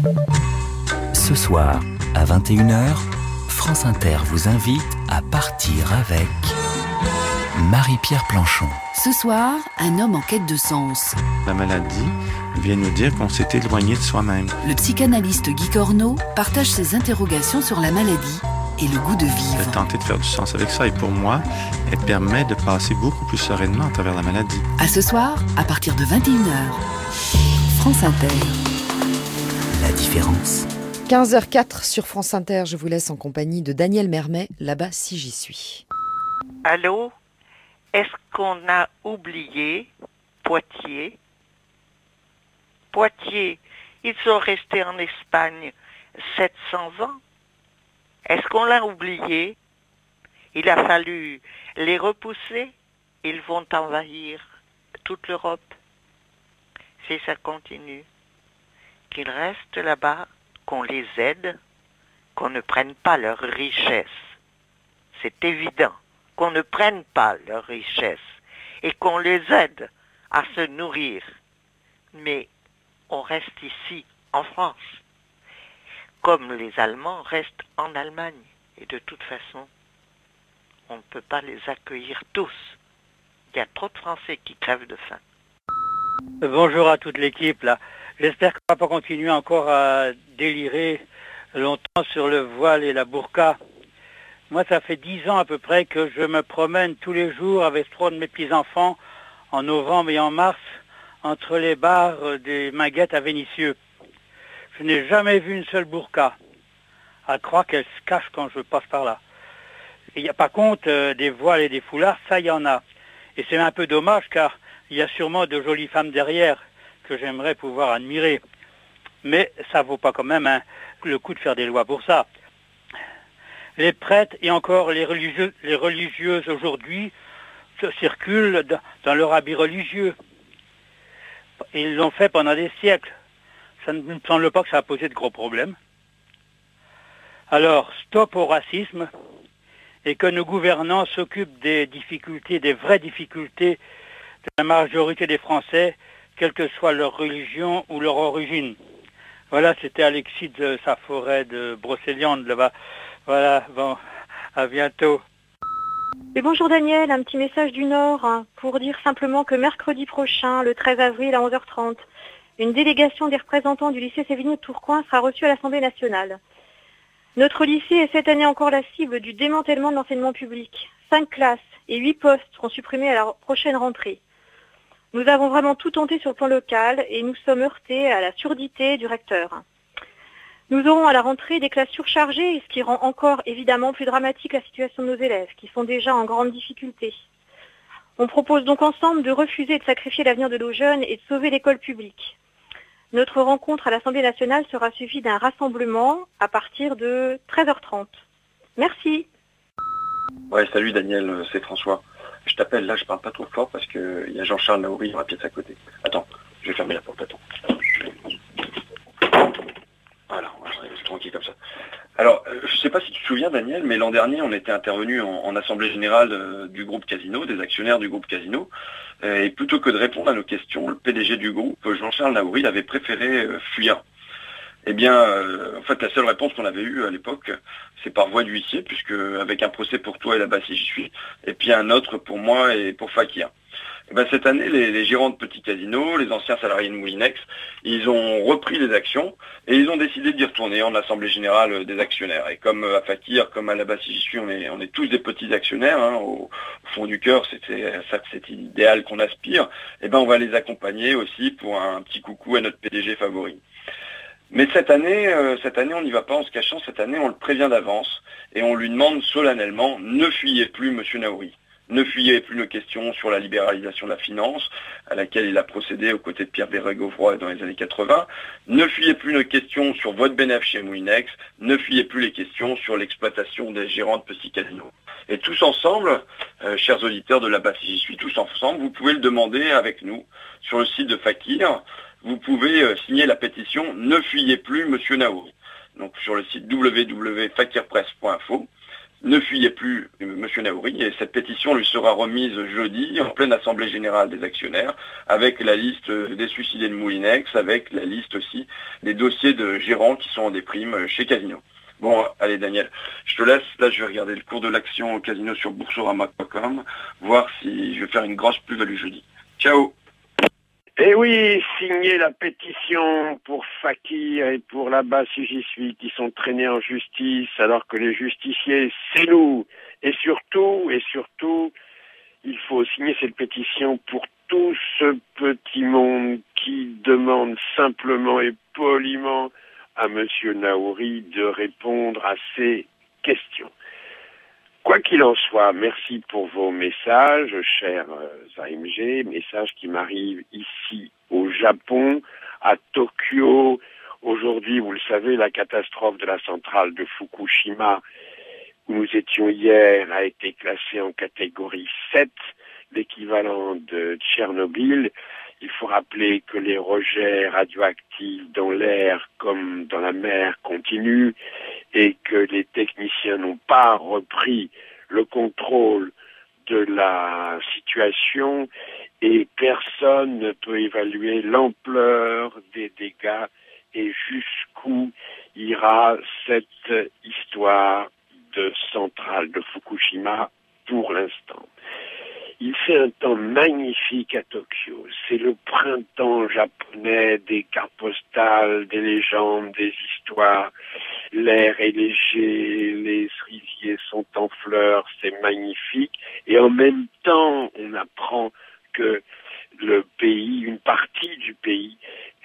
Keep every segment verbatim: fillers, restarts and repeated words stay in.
Ce soir, à vingt et une heures, France Inter vous invite à partir avec Marie-Pierre Planchon. Ce soir, un homme en quête de sens. La maladie vient nous dire qu'on s'est éloigné de soi-même. Le psychanalyste Guy Corneau partage ses interrogations sur la maladie et le goût de vivre. J'ai tenté de faire du sens avec ça et pour moi, elle permet de passer beaucoup plus sereinement à travers la maladie. À ce soir, à partir de vingt et une heures, France Inter. La différence. quinze heures quatre sur France Inter, je vous laisse en compagnie de Daniel Mermet, là-bas si j'y suis. Allô? Est-ce qu'on a oublié Poitiers? Poitiers, ils sont restés en Espagne sept cents ans. Est-ce qu'on l'a oublié? Il a fallu les repousser. Ils vont envahir toute l'Europe. Si ça continue, qu'ils restent là-bas, qu'on les aide, qu'on ne prenne pas leur richesse. C'est évident qu'on ne prenne pas leur richesse et qu'on les aide à se nourrir. Mais on reste ici, en France, comme les Allemands restent en Allemagne. Et de toute façon, on ne peut pas les accueillir tous. Il y a trop de Français qui crèvent de faim. Bonjour à toute l'équipe là. J'espère qu'on ne va pas continuer encore à délirer longtemps sur le voile et la burqa. Moi, ça fait dix ans à peu près que je me promène tous les jours avec trois de mes petits-enfants en novembre et en mars entre les bars des Minguettes à Vénissieux. Je n'ai jamais vu une seule burqa, à croire qu'elle se cache quand je passe par là. Il y a par contre euh, des voiles et des foulards, ça il y en a. Et c'est un peu dommage car il y a sûrement de jolies femmes derrière que j'aimerais pouvoir admirer. Mais ça vaut pas quand même hein, le coup de faire des lois pour ça. Les prêtres et encore les religieux, les religieuses aujourd'hui circulent dans, dans leur habit religieux. Ils l'ont fait pendant des siècles. Ça ne me semble pas que ça a posé de gros problèmes. Alors, stop au racisme et que nos gouvernants s'occupent des difficultés, des vraies difficultés de la majorité des Français, quelle que soit leur religion ou leur origine. Voilà, c'était Alexis de sa forêt de Brocéliande là-bas. Voilà, bon, à bientôt. Et bonjour Daniel, un petit message du Nord hein, pour dire simplement que mercredi prochain, le treize avril à onze heures trente, une délégation des représentants du lycée Sévigné de Tourcoing sera reçue à l'Assemblée nationale. Notre lycée est cette année encore la cible du démantèlement de l'enseignement public. Cinq classes et huit postes seront supprimés à la prochaine rentrée. Nous avons vraiment tout tenté sur le plan local et nous sommes heurtés à la surdité du recteur. Nous aurons à la rentrée des classes surchargées, ce qui rend encore évidemment plus dramatique la situation de nos élèves, qui sont déjà en grande difficulté. On propose donc ensemble de refuser de sacrifier l'avenir de nos jeunes et de sauver l'école publique. Notre rencontre à l'Assemblée nationale sera suivie d'un rassemblement à partir de treize heures trente. Merci. Ouais, salut Daniel, c'est François. Je t'appelle, là je parle pas trop fort parce qu'il y a Jean-Charles Naouri dans la pièce à côté. Attends, je vais fermer la porte, attends. Voilà, on va rester tranquille comme ça. Alors, euh, je sais pas si tu te souviens Daniel, mais l'an dernier on était intervenu en, en assemblée générale euh, du groupe Casino, des actionnaires du groupe Casino, euh, et plutôt que de répondre à nos questions, le P D G du groupe, Jean-Charles Naouri, avait préféré euh, fuir. Eh bien, euh, en fait, la seule réponse qu'on avait eue à l'époque, c'est par voie d'huissier, puisque avec un procès pour toi et là-bas si j'y suis, et puis un autre pour moi et pour Fakir. Eh ben, cette année, les, les gérants de petits casinos, les anciens salariés de Moulinex, ils ont repris les actions et ils ont décidé d'y retourner en assemblée générale des actionnaires. Et comme à Fakir, comme à là-bas si j'y suis, on est, on est tous des petits actionnaires, hein, au, au fond du cœur, c'était ça, c'est idéal qu'on aspire. Eh ben, on va les accompagner aussi pour un petit coucou à notre P D G favori. Mais cette année, euh, cette année, on n'y va pas en se cachant. Cette année, on le prévient d'avance et on lui demande solennellement, ne fuyez plus, Monsieur Naouri. Ne fuyez plus nos questions sur la libéralisation de la finance, à laquelle il a procédé aux côtés de Pierre Bérégovoy dans les années quatre-vingts. Ne fuyez plus nos questions sur votre bénéfice chez Moulinex. Ne fuyez plus les questions sur l'exploitation des gérants de petits casinos. Et tous ensemble, euh, chers auditeurs de là-bas si j'y suis, tous ensemble, vous pouvez le demander avec nous sur le site de Fakir. Vous pouvez euh, signer la pétition « Ne fuyez plus, Monsieur Naouri ». Donc sur le site w w w point fakirpresse point info. Ne fuyez plus, Monsieur Naouri, et cette pétition lui sera remise jeudi en pleine assemblée générale des actionnaires, avec la liste des suicidés de Moulinex, avec la liste aussi des dossiers de gérants qui sont en déprime chez Casino. Bon, allez Daniel, je te laisse, là je vais regarder le cours de l'action au Casino sur boursorama point com, voir si je vais faire une grosse plus-value jeudi. Ciao. Eh oui, signer la pétition pour Fakir et pour là-bas si j'y suis, qui sont traînés en justice, alors que les justiciers, c'est nous. Et surtout, et surtout, il faut signer cette pétition pour tout ce petit monde qui demande simplement et poliment à Monsieur Naouri de répondre à ces questions. Quoi qu'il en soit, merci pour vos messages, chers A M G, messages qui m'arrivent ici au Japon, à Tokyo. Aujourd'hui, vous le savez, la catastrophe de la centrale de Fukushima, où nous étions hier, a été classée en catégorie sept, l'équivalent de Tchernobyl. Il faut rappeler que les rejets radioactifs dans l'air comme dans la mer continuent et que les techniciens n'ont pas repris le contrôle de la situation et personne ne peut évaluer l'ampleur des dégâts et jusqu'où ira cette histoire de centrale de Fukushima pour l'instant. Il fait un temps magnifique à Tokyo. C'est le printemps japonais des cartes postales, des légendes, des histoires. L'air est léger, les cerisiers sont en fleurs, c'est magnifique. Et en même temps, on apprend que le pays, une partie du pays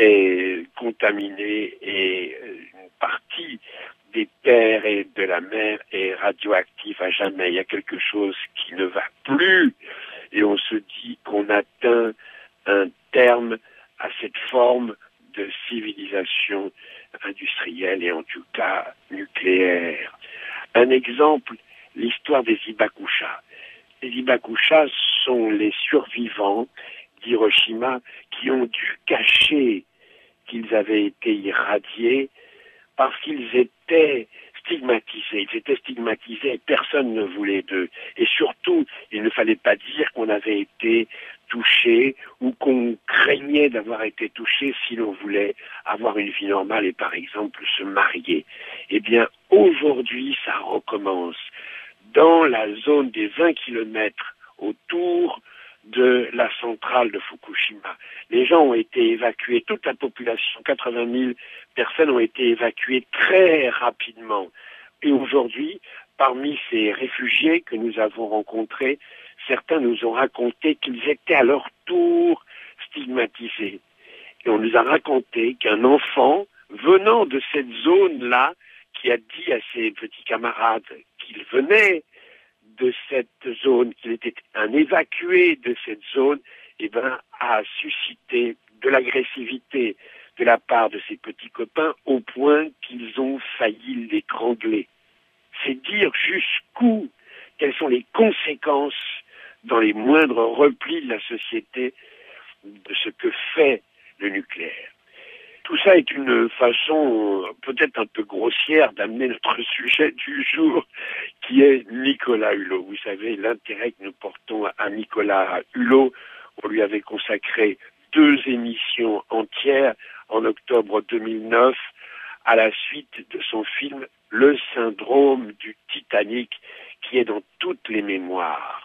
est contaminée et une partie des terres et de la mer est radioactive à jamais. Il y a quelque chose qui ne va plus et on se dit qu'on atteint un terme à cette forme de civilisation industrielle et en tout cas nucléaire. Un exemple, l'histoire des Hibakusha. Les Hibakusha sont les survivants d'Hiroshima qui ont dû cacher qu'ils avaient été irradiés parce qu'ils étaient stigmatisés. Ils étaient stigmatisés et personne ne voulait d'eux. Et surtout, il ne fallait pas dire qu'on avait été touché ou qu'on craignait d'avoir été touché si l'on voulait avoir une vie normale et par exemple se marier. Eh bien, aujourd'hui, ça recommence. Dans la zone des vingt kilomètres autour de la centrale de Fukushima. Les gens ont été évacués, toute la population, quatre-vingt mille personnes ont été évacuées très rapidement. Et aujourd'hui, parmi ces réfugiés que nous avons rencontrés, certains nous ont raconté qu'ils étaient à leur tour stigmatisés. Et on nous a raconté qu'un enfant venant de cette zone-là, qui a dit à ses petits camarades qu'il venait de cette zone, qu'il était un évacué de cette zone, eh ben, a suscité de l'agressivité de la part de ses petits copains au point qu'ils ont failli l'étrangler. C'est dire jusqu'où, quelles sont les conséquences dans les moindres replis de la société de ce que fait le nucléaire. Tout ça est une façon peut-être un peu grossière d'amener notre sujet du jour, qui est Nicolas Hulot. Vous savez, l'intérêt que nous portons à Nicolas Hulot, on lui avait consacré deux émissions entières en octobre deux mille neuf, à la suite de son film « Le syndrome du Titanic », qui est dans toutes les mémoires.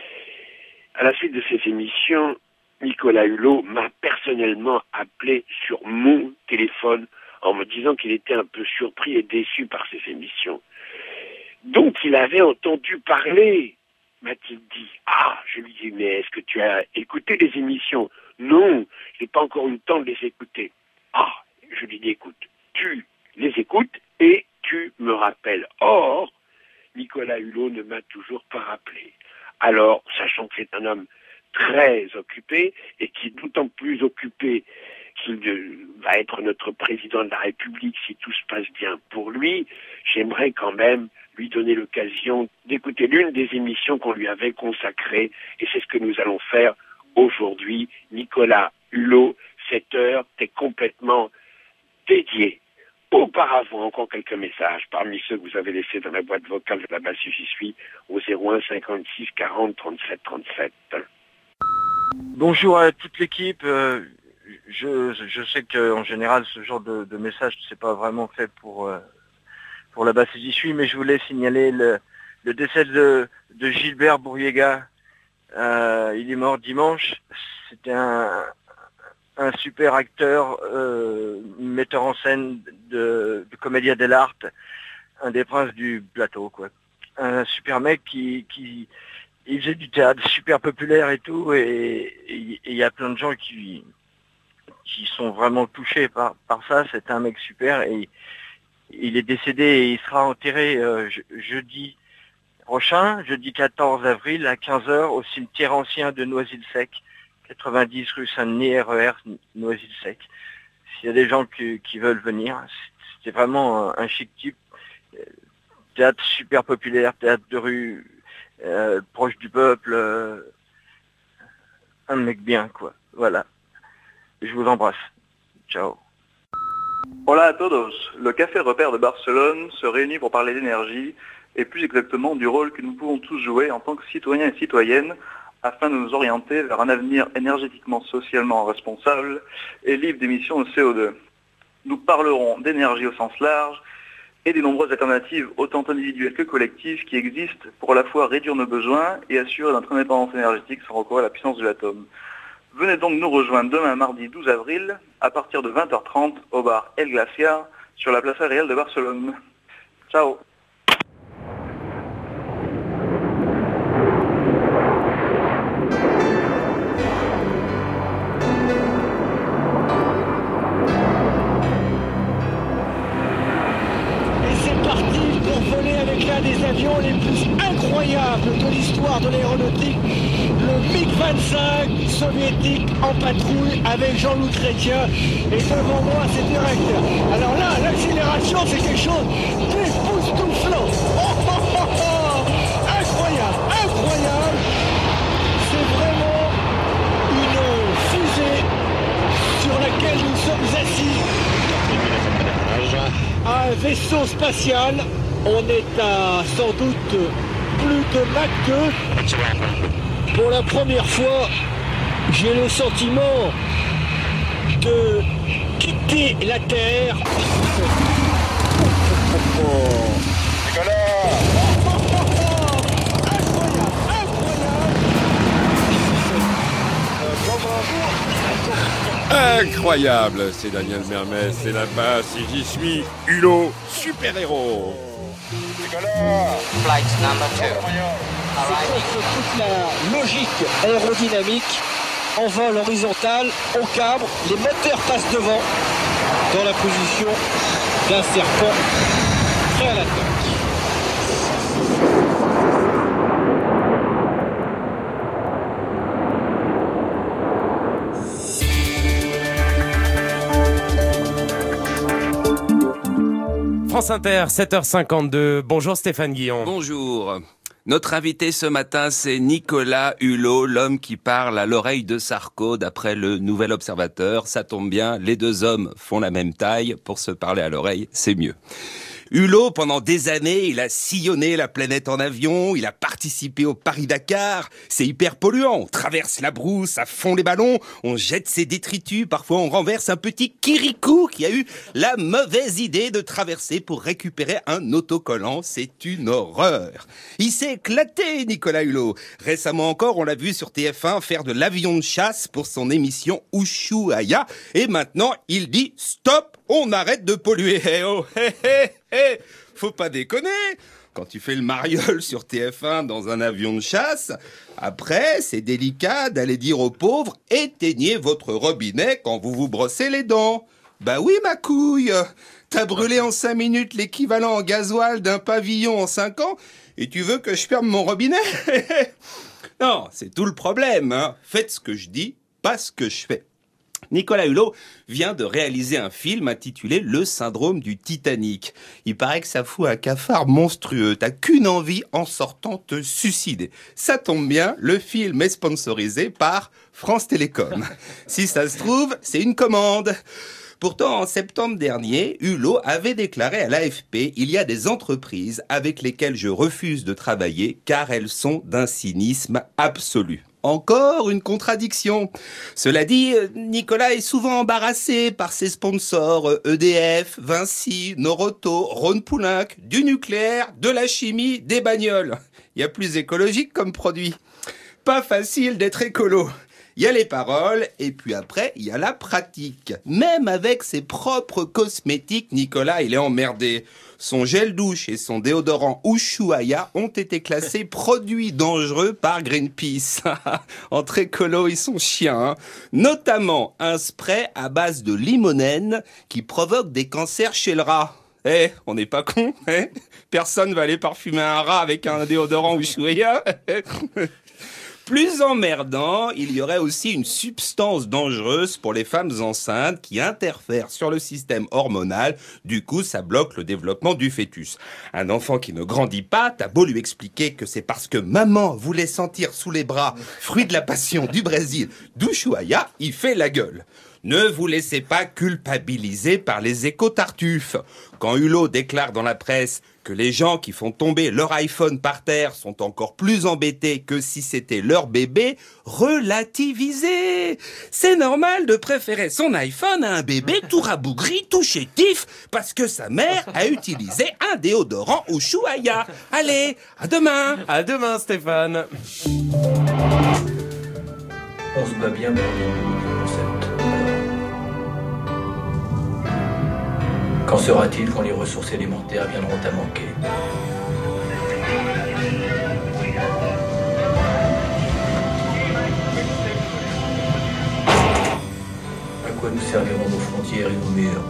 À la suite de ces émissions, Nicolas Hulot m'a personnellement appelé sur mon téléphone en me disant qu'il était un peu surpris et déçu par ces émissions. Donc il avait entendu parler, m'a-t-il dit. Ah, je lui dis, mais est-ce que tu as écouté les émissions? Non, je n'ai pas encore eu le temps de les écouter. Ah, je lui dis, écoute, tu les écoutes et tu me rappelles. Or, Nicolas Hulot ne m'a toujours pas rappelé. Alors, sachant que c'est un homme très occupé et qui est d'autant plus occupé qu'il va être notre président de la République si tout se passe bien pour lui, j'aimerais quand même lui donner l'occasion d'écouter l'une des émissions qu'on lui avait consacrées et c'est ce que nous allons faire aujourd'hui. Nicolas Hulot, cette heure est complètement dédiée Auparavant, encore quelques messages parmi ceux que vous avez laissés dans la boîte vocale de la base si j'y suis au zéro un cinquante-six quarante trente-sept trente-sept. Bonjour à toute l'équipe. Euh, je, je sais qu'en général, ce genre de, de message, c'est pas vraiment fait pour, euh, pour la base si j'y suis, mais je voulais signaler le, le décès de, de Gilbert Bourriega. Euh, il est mort dimanche. C'était un, un super acteur, euh, metteur en scène de, de Commedia dell'arte, un des princes du plateau, quoi. Un super mec qui, qui il faisait du théâtre super populaire et tout, et il y a plein de gens qui, qui sont vraiment touchés par, par ça. C'est un mec super, et il est décédé et il sera enterré euh, je, jeudi prochain, jeudi quatorze avril à quinze heures au cimetière ancien de Noisy-le-Sec, quatre-vingt-dix rue Saint-Denis, R E R Noisy-le-Sec. S'il y a des gens qui, qui veulent venir, c'était vraiment un, un chic type. Théâtre super populaire, théâtre de rue, euh, proche du peuple, euh, un mec bien, quoi. Voilà. Je vous embrasse. Ciao. Hola a todos. Le Café Repère de Barcelone se réunit pour parler d'énergie et plus exactement du rôle que nous pouvons tous jouer en tant que citoyens et citoyennes afin de nous orienter vers un avenir énergétiquement, socialement responsable et libre d'émissions de C O deux. Nous parlerons d'énergie au sens large et des nombreuses alternatives autant individuelles que collectives qui existent pour à la fois réduire nos besoins et assurer notre indépendance énergétique sans recours à la puissance de l'atome. Venez donc nous rejoindre demain mardi douze avril à partir de vingt heures trente au bar El Glaciar sur la Plaza Real de Barcelone. Ciao. Des avions les plus incroyables de l'histoire de l'aéronautique, le MiG vingt-cinq soviétique en patrouille avec Jean-Loup Chrétien, et devant moi c'est direct. Alors là, l'accélération c'est quelque chose d'époustouflant. Oh, oh, oh, oh. Incroyable, incroyable. C'est vraiment une fusée sur laquelle nous sommes assis. Un vaisseau spatial. On est à sans doute plus de Mach deux. Pour la première fois, j'ai le sentiment de quitter la Terre. Incroyable, c'est Daniel Mermet, c'est là-bas, si j'y suis, Hulot, super-héros. Flight number two. C'est toute la logique aérodynamique en vol horizontal, au cabre, les moteurs passent devant dans la position d'un serpent prêt à l'attaque. France Inter, sept heures cinquante-deux. Bonjour Stéphane Guillon. Bonjour. Notre invité ce matin, c'est Nicolas Hulot, l'homme qui parle à l'oreille de Sarko, d'après le Nouvel Observateur. Ça tombe bien, les deux hommes font la même taille. Pour se parler à l'oreille, c'est mieux. Hulot, pendant des années, il a sillonné la planète en avion, il a participé au Paris-Dakar. C'est hyper polluant, on traverse la brousse à fond les ballons, on jette ses détritus, parfois on renverse un petit Kirikou qui a eu la mauvaise idée de traverser pour récupérer un autocollant. C'est une horreur. Il s'est éclaté, Nicolas Hulot. Récemment encore, on l'a vu sur T F un faire de l'avion de chasse pour son émission Ushuaïa. Et maintenant, il dit stop, on arrête de polluer. Eh oh, hé, hé, hé, faut pas déconner. Quand tu fais le mariole sur T F un dans un avion de chasse, après, c'est délicat d'aller dire aux pauvres « Éteignez votre robinet quand vous vous brossez les dents ». Bah oui, ma couille, t'as brûlé en cinq minutes l'équivalent en gasoil d'un pavillon en cinq ans et tu veux que je ferme mon robinet? Non, c'est tout le problème, hein. Faites ce que je dis, pas ce que je fais. Nicolas Hulot vient de réaliser un film intitulé « Le syndrome du Titanic ». Il paraît que ça fout un cafard monstrueux. T'as qu'une envie en sortant, te suicider. Ça tombe bien, le film est sponsorisé par France Télécom. Si ça se trouve, c'est une commande. Pourtant, en septembre dernier, Hulot avait déclaré à l'A F P « Il y a des entreprises avec lesquelles je refuse de travailler car elles sont d'un cynisme absolu ». Encore une contradiction. Cela dit, Nicolas est souvent embarrassé par ses sponsors E D F, Vinci, Noroto, Rhône-Poulenc, du nucléaire, de la chimie, des bagnoles. Il y a plus écologique comme produit. Pas facile d'être écolo. Il y a les paroles et puis après, il y a la pratique. Même avec ses propres cosmétiques, Nicolas, il est emmerdé. Son gel douche et son déodorant Ushuaïa ont été classés produits dangereux par Greenpeace. Entre écolos, ils sont chiens. Hein. Notamment un spray à base de limonène qui provoque des cancers chez le rat. Eh, on n'est pas con, hein? Personne va aller parfumer un rat avec un déodorant Ushuaïa. Plus emmerdant, il y aurait aussi une substance dangereuse pour les femmes enceintes qui interfère sur le système hormonal. Du coup, ça bloque le développement du fœtus. Un enfant qui ne grandit pas, t'as beau lui expliquer que c'est parce que maman voulait sentir sous les bras, fruit de la passion du Brésil, d'Ushuaïa, il fait la gueule. Ne vous laissez pas culpabiliser par les éco-tartuffes. Quand Hulot déclare dans la presse que les gens qui font tomber leur iPhone par terre sont encore plus embêtés que si c'était leur bébé, relativisez. C'est normal de préférer son iPhone à un bébé tout rabougri, tout chétif, parce que sa mère a utilisé un déodorant Ushuaïa. Allez, à demain. À demain, Stéphane. On se bat bien pour le concept. Qu'en sera-t-il quand les ressources élémentaires viendront à manquer? À quoi nous serviront nos frontières et nos murs?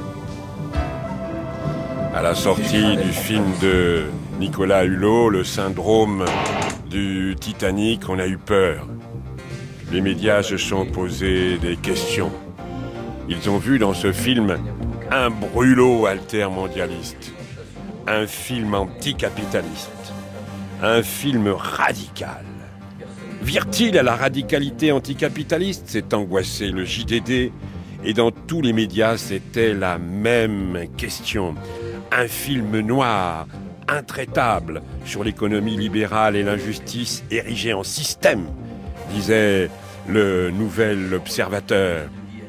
À la sortie du film de Nicolas Hulot, le syndrome du Titanic, on a eu peur. Les médias se sont posés des questions. Ils ont vu dans ce film un brûlot altermondialiste, un film anticapitaliste, un film radical. Vire-t-il à la radicalité anticapitaliste? C'est angoissé le J D D, et dans tous les médias, c'était la même question. Un film noir, intraitable, sur l'économie libérale et l'injustice érigée en système, disait le Nouvel Observateur.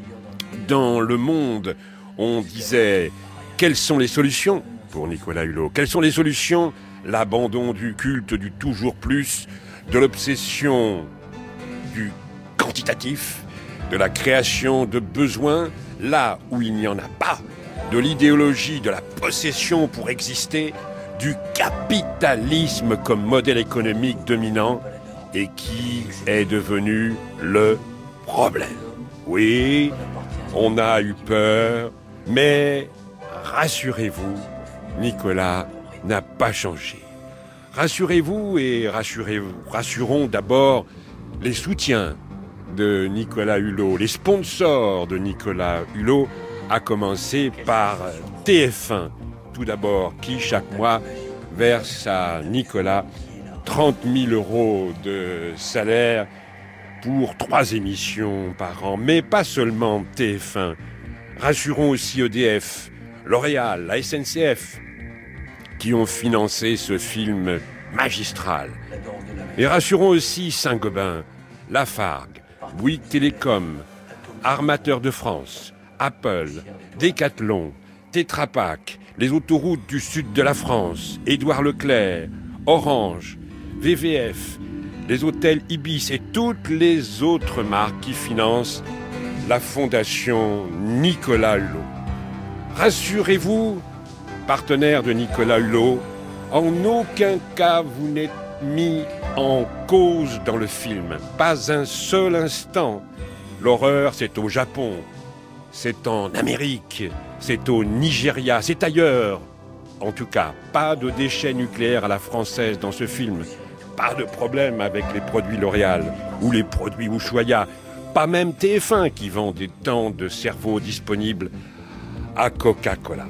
Dans Le Monde, on disait « Quelles sont les solutions ?» pour Nicolas Hulot. Quelles sont les solutions? L'abandon du culte du toujours plus, de l'obsession du quantitatif, de la création de besoins là où il n'y en a pas, de l'idéologie de la possession pour exister, du capitalisme comme modèle économique dominant et qui est devenu le problème. Oui, on a eu peur, mais rassurez-vous, Nicolas n'a pas changé. Rassurez-vous et rassurez, rassurons d'abord les soutiens de Nicolas Hulot, les sponsors de Nicolas Hulot, à commencer par T F un, tout d'abord, qui chaque mois verse à Nicolas trente mille euros de salaire pour trois émissions par an, mais pas seulement T F un. Rassurons aussi E D F, L'Oréal, la S N C F, qui ont financé ce film magistral. Et rassurons aussi Saint-Gobain, Lafargue, Bouygues Télécom, Armateurs de France, Apple, Decathlon, Tetra Pak, les autoroutes du sud de la France, Édouard Leclerc, Orange, V V F, les hôtels Ibis et toutes les autres marques qui financent la fondation Nicolas Hulot. Rassurez-vous, partenaire de Nicolas Hulot, en aucun cas vous n'êtes mis en cause dans le film. Pas un seul instant. L'horreur, c'est au Japon, c'est en Amérique, c'est au Nigeria, c'est ailleurs. En tout cas, pas de déchets nucléaires à la française dans ce film. Pas de problème avec les produits L'Oréal ou les produits Ushuaïa. Pas même T F un qui vend des dents de cerveau disponibles à Coca-Cola.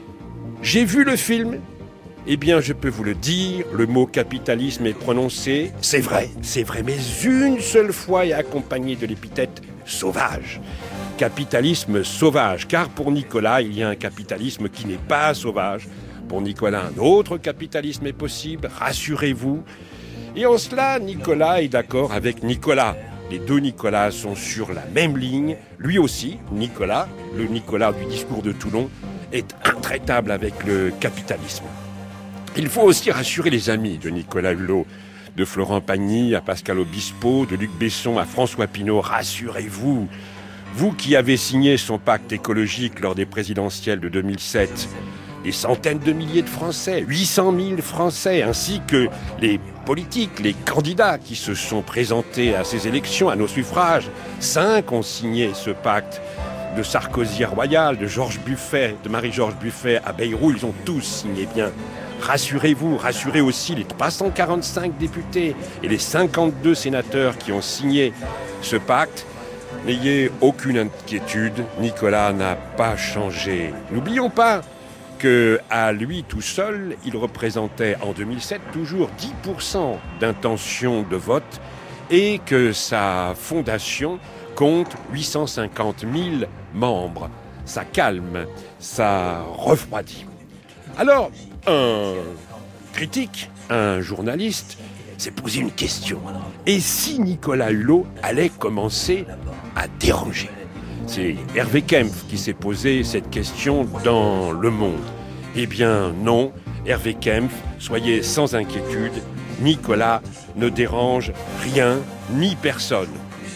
J'ai vu le film. Eh bien, je peux vous le dire, le mot capitalisme est prononcé, c'est vrai, c'est vrai, mais une seule fois et accompagné de l'épithète sauvage. capitalisme sauvage. Car pour Nicolas, il y a un capitalisme qui n'est pas sauvage. Pour Nicolas, un autre capitalisme est possible, rassurez-vous. Et en cela, Nicolas est d'accord avec Nicolas. Les deux Nicolas sont sur la même ligne. Lui aussi, Nicolas, le Nicolas du discours de Toulon, est intraitable avec le capitalisme. Il faut aussi rassurer les amis de Nicolas Hulot, de Florent Pagny à Pascal Obispo, de Luc Besson à François Pinault. Rassurez-vous, vous qui avez signé son pacte écologique lors des présidentielles de deux mille sept, des centaines de milliers de Français, huit cent mille Français, ainsi que les politiques, les candidats qui se sont présentés à ces élections, à nos suffrages. Cinq ont signé ce pacte. De Sarkozy à Royal, de Georges Buffet, de Marie-Georges Buffet à Bayrou, ils ont tous signé bien. Rassurez-vous, rassurez aussi les trois cent quarante-cinq députés et les cinquante-deux sénateurs qui ont signé ce pacte. N'ayez aucune inquiétude, Nicolas n'a pas changé. N'oublions pas qu'à lui tout seul, il représentait en deux mille sept toujours dix pour cent d'intention de vote et que sa fondation compte huit cent cinquante mille membres. Ça calme, ça refroidit. Alors, un critique, un journaliste, s'est posé une question. Et si Nicolas Hulot allait commencer à déranger ? C'est Hervé Kempf qui s'est posé cette question dans Le Monde. Eh bien non, Hervé Kempf, soyez sans inquiétude, Nicolas ne dérange rien ni personne.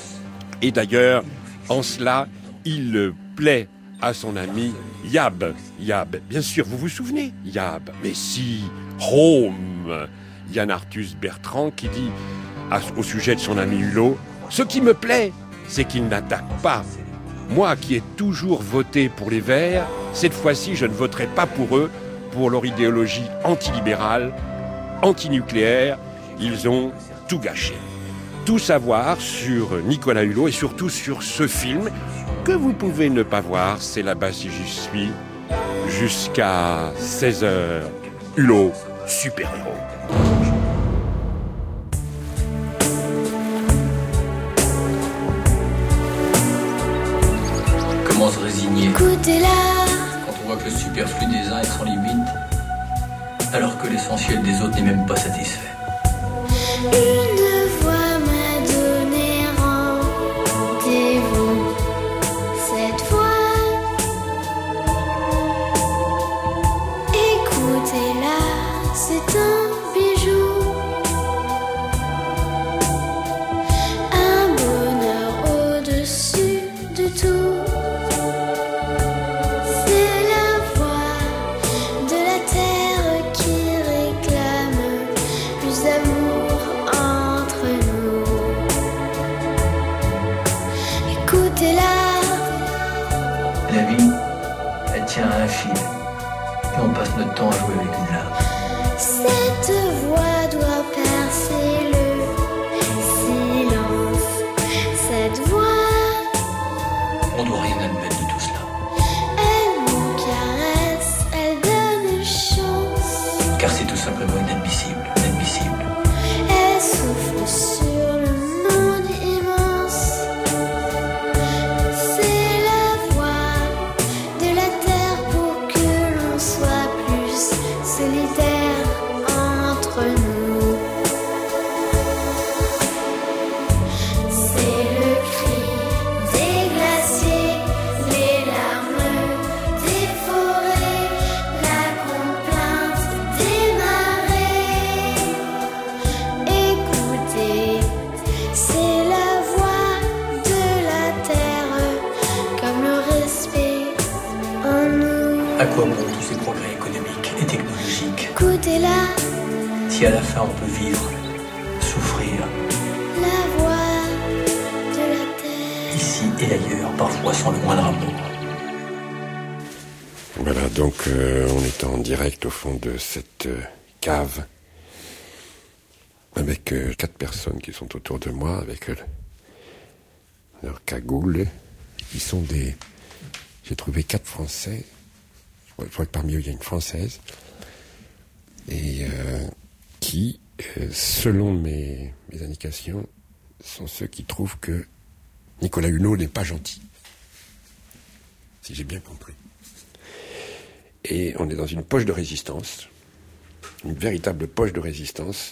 Et d'ailleurs, en cela, il plaît à son ami Yab. Yab, bien sûr, vous vous souvenez Yab, mais si, Home, Yann Arthus Bertrand qui dit à, au sujet de son ami Hulot, « Ce qui me plaît, c'est qu'il n'attaque pas. Moi qui ai toujours voté pour les Verts, cette fois-ci, je ne voterai pas pour eux, pour leur idéologie antilibérale, antinucléaire. Ils ont tout gâché. » Tout savoir sur Nicolas Hulot et surtout sur ce film que vous pouvez ne pas voir, c'est Là-bas si j'y suis, jusqu'à seize heures. Hulot, super-héros. Comment se résigner Écoutez-la. Quand on voit que le superflu des uns est sans limite, alors que l'essentiel des autres n'est même pas satisfait. Une voix m'a donné rendez-vous. Cette fois, écoutez-la, c'est un bijou. Un bonheur au-dessus de tout. C'est la voix de la terre qui réclame plus d'amour entre nous. Écoutez-la. La vie, elle tient à un fil. Et on passe notre temps à jouer avec une lame. Cette voix doit percer le silence. Cette voix, On doit rien admettre de tout cela. elle nous caresse, elle donne chance. Car c'est tout simplement inadmissible. Inadmissible. Elle souffle sur le monde immense. C'est la voix de la terre pour que l'on soit plus solidaire entre nous. C'est le cri des glaciers, les larmes des forêts, la complainte des marées. Écoutez, c'est la voix de la terre, comme le respect en nous. À quoi bon tous ces progrès économiques et technologiques Écoutez-la, si à la fin on peut vivre, souffrir, la voix de la terre. ici et ailleurs, parfois sans le moindre amour. Voilà, donc euh, on est en direct au fond de cette euh, cave avec euh, quatre personnes qui sont autour de moi avec euh, leurs cagoules. Ils sont des... J'ai trouvé quatre Français. Je crois que parmi eux, il y a une Française. Et euh, qui, euh, selon mes, mes indications, sont ceux qui trouvent que Nicolas Hulot n'est pas gentil. si j'ai bien compris. Et on est dans une poche de résistance, une véritable poche de résistance.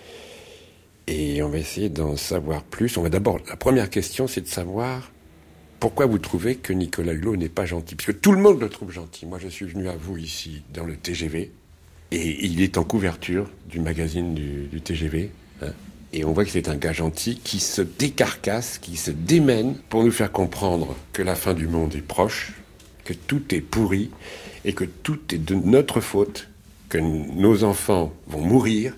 Et on va essayer d'en savoir plus. On va d'abord, la première question, c'est de savoir pourquoi vous trouvez que Nicolas Hulot n'est pas gentil. Parce que tout le monde le trouve gentil. Moi, je suis venu à vous ici, dans le T G V, et il est en couverture du magazine du, du T G V. Hein, et on voit que c'est un gars gentil qui se décarcasse, qui se démène pour nous faire comprendre que la fin du monde est proche, que tout est pourri, et que tout est de notre faute, que nos enfants vont mourir,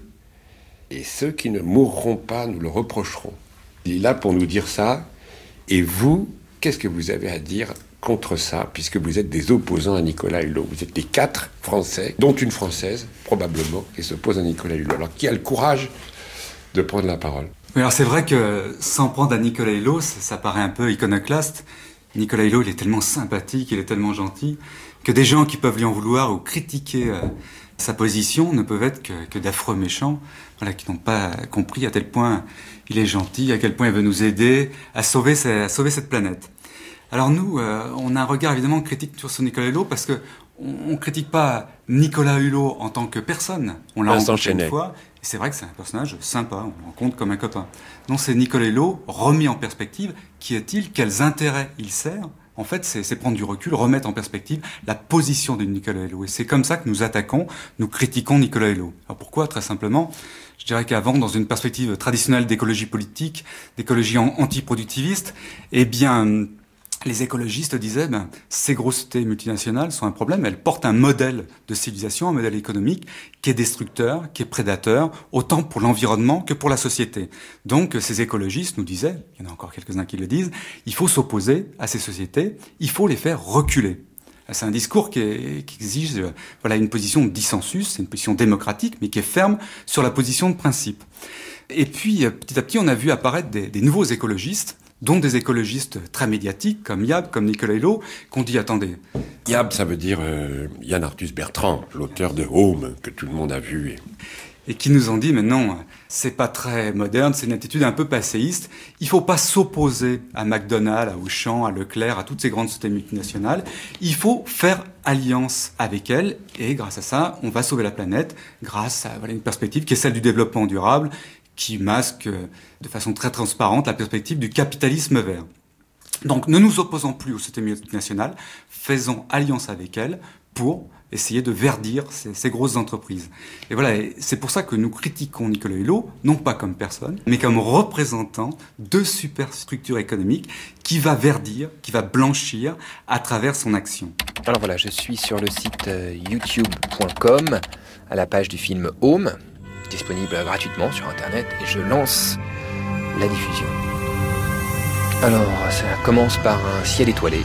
et ceux qui ne mourront pas nous le reprocheront. Il est là pour nous dire ça, et vous, qu'est-ce que vous avez à dire contre ça, puisque vous êtes des opposants à Nicolas Hulot? Vous êtes les quatre Français, dont une Française, probablement, qui s'oppose à Nicolas Hulot. Alors, qui a le courage de prendre la parole? Oui, alors c'est vrai que s'en prendre à Nicolas Hulot, ça, ça paraît un peu iconoclaste. Nicolas Hulot, il est tellement sympathique, il est tellement gentil, que des gens qui peuvent lui en vouloir ou critiquer euh, sa position ne peuvent être que, que d'affreux méchants, voilà, qui n'ont pas compris à tel point il est gentil, à quel point il veut nous aider à sauver, à sauver cette planète. Alors nous, euh, on a un regard évidemment critique sur Nicolas Hulot parce que on, on critique pas Nicolas Hulot en tant que personne. On l'a rencontré une fois, et c'est vrai que c'est un personnage sympa, on le rencontre comme un copain. Non, c'est Nicolas Hulot remis en perspective. Qui est-il? Quels intérêts il sert? En fait, c'est prendre du recul, remettre en perspective la position de Nicolas Hulot. Et c'est comme ça que nous attaquons, nous critiquons Nicolas Hulot. Alors pourquoi? Très simplement, je dirais qu'avant, dans une perspective traditionnelle d'écologie politique, d'écologie antiproductiviste, eh bien, les écologistes disaient, ben, ces grosses sociétés multinationales sont un problème, elles portent un modèle de civilisation, un modèle économique qui est destructeur, qui est prédateur, autant pour l'environnement que pour la société. Donc, ces écologistes nous disaient, il y en a encore quelques-uns qui le disent, il faut s'opposer à ces sociétés, il faut les faire reculer. C'est un discours qui, est, qui exige euh, voilà, une position de dissensus, c'est une position démocratique, mais qui est ferme sur la position de principe. Et puis, euh, petit à petit, on a vu apparaître des, des nouveaux écologistes, dont des écologistes très médiatiques, comme Yab, comme Nicolas Hulot, qu'on dit, attendez... Yab, ça veut dire euh, Yann Arthus Bertrand, l'auteur de Home, que tout le monde a vu. Et... et qui nous ont dit, mais non, c'est pas très moderne, c'est une attitude un peu passéiste. Il faut pas s'opposer à McDonald's, à Auchan, à Leclerc, à toutes ces grandes sociétés multinationales. Il faut faire alliance avec elles, et grâce à ça, on va sauver la planète, grâce à voilà, une perspective qui est celle du développement durable, qui masque de façon très transparente la perspective du capitalisme vert. Donc, ne nous opposons plus aux sociétés multinationales, faisons alliance avec elles pour essayer de verdir ces, ces grosses entreprises. Et voilà, c'est pour ça que nous critiquons Nicolas Hulot, non pas comme personne, mais comme représentant de superstructures économiques qui va verdir, qui va blanchir à travers son action. Alors voilà, je suis sur le site youtube point com, à la page du film Home, disponible gratuitement sur Internet, et je lance la diffusion. Alors, ça commence par un ciel étoilé,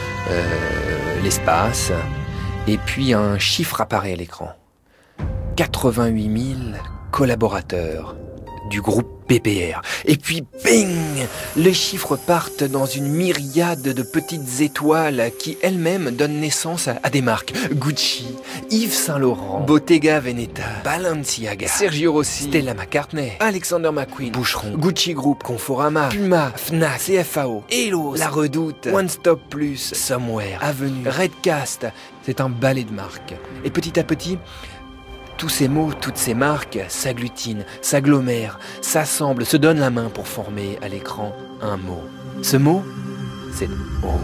euh, l'espace, et puis un chiffre apparaît à l'écran. quatre-vingt-huit mille collaborateurs du groupe P P R. Et puis, bing! Les chiffres partent dans une myriade de petites étoiles qui elles-mêmes donnent naissance à, à des marques. Gucci, Yves Saint Laurent, Bottega Veneta, Balenciaga, Sergio Rossi, Stella McCartney, Alexander McQueen, Boucheron, Gucci Group, Conforama, Puma, Fnac, C F A O, Elos, La Redoute, One Stop Plus, Somewhere, Avenue, Redcast. C'est un balai de marques. Et petit à petit, tous ces mots, toutes ces marques s'agglutinent, s'agglomèrent, s'assemblent, se donnent la main pour former à l'écran un mot. Ce mot, c'est Home.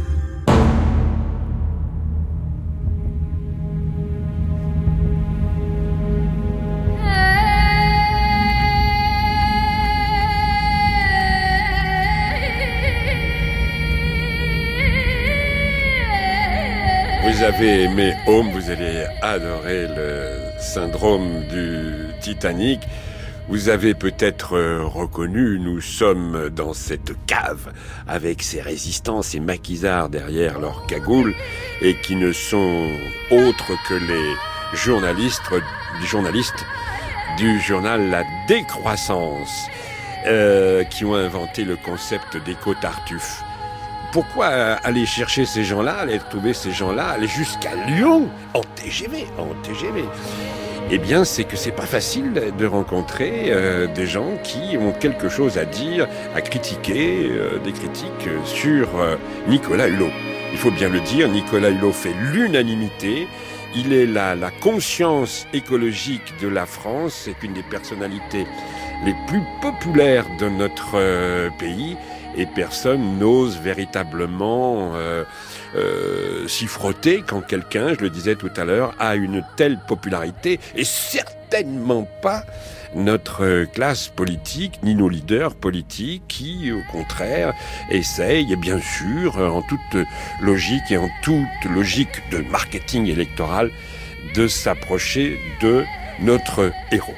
Vous avez aimé Home, vous allez adorer le syndrome du Titanic. Vous avez peut-être reconnu, nous sommes dans cette cave avec ces résistants, ces maquisards derrière leurs cagoules et qui ne sont autres que les journalistes, les journalistes du journal La Décroissance euh, qui ont inventé le concept d'éco-tartuffe. Pourquoi aller chercher ces gens-là, aller trouver ces gens-là, aller jusqu'à Lyon en T G V, en T G V? Eh bien, c'est que c'est pas facile de rencontrer euh, des gens qui ont quelque chose à dire, à critiquer, euh, des critiques sur euh, Nicolas Hulot. Il faut bien le dire, Nicolas Hulot fait l'unanimité. Il est la, la conscience écologique de la France. C'est une des personnalités les plus populaires de notre euh, pays. Et personne n'ose véritablement euh, euh, s'y frotter quand quelqu'un, je le disais tout à l'heure, a une telle popularité. Et certainement pas notre classe politique, ni nos leaders politiques qui, au contraire, essayent, et bien sûr, en toute logique et en toute logique de marketing électoral, de s'approcher de notre héros.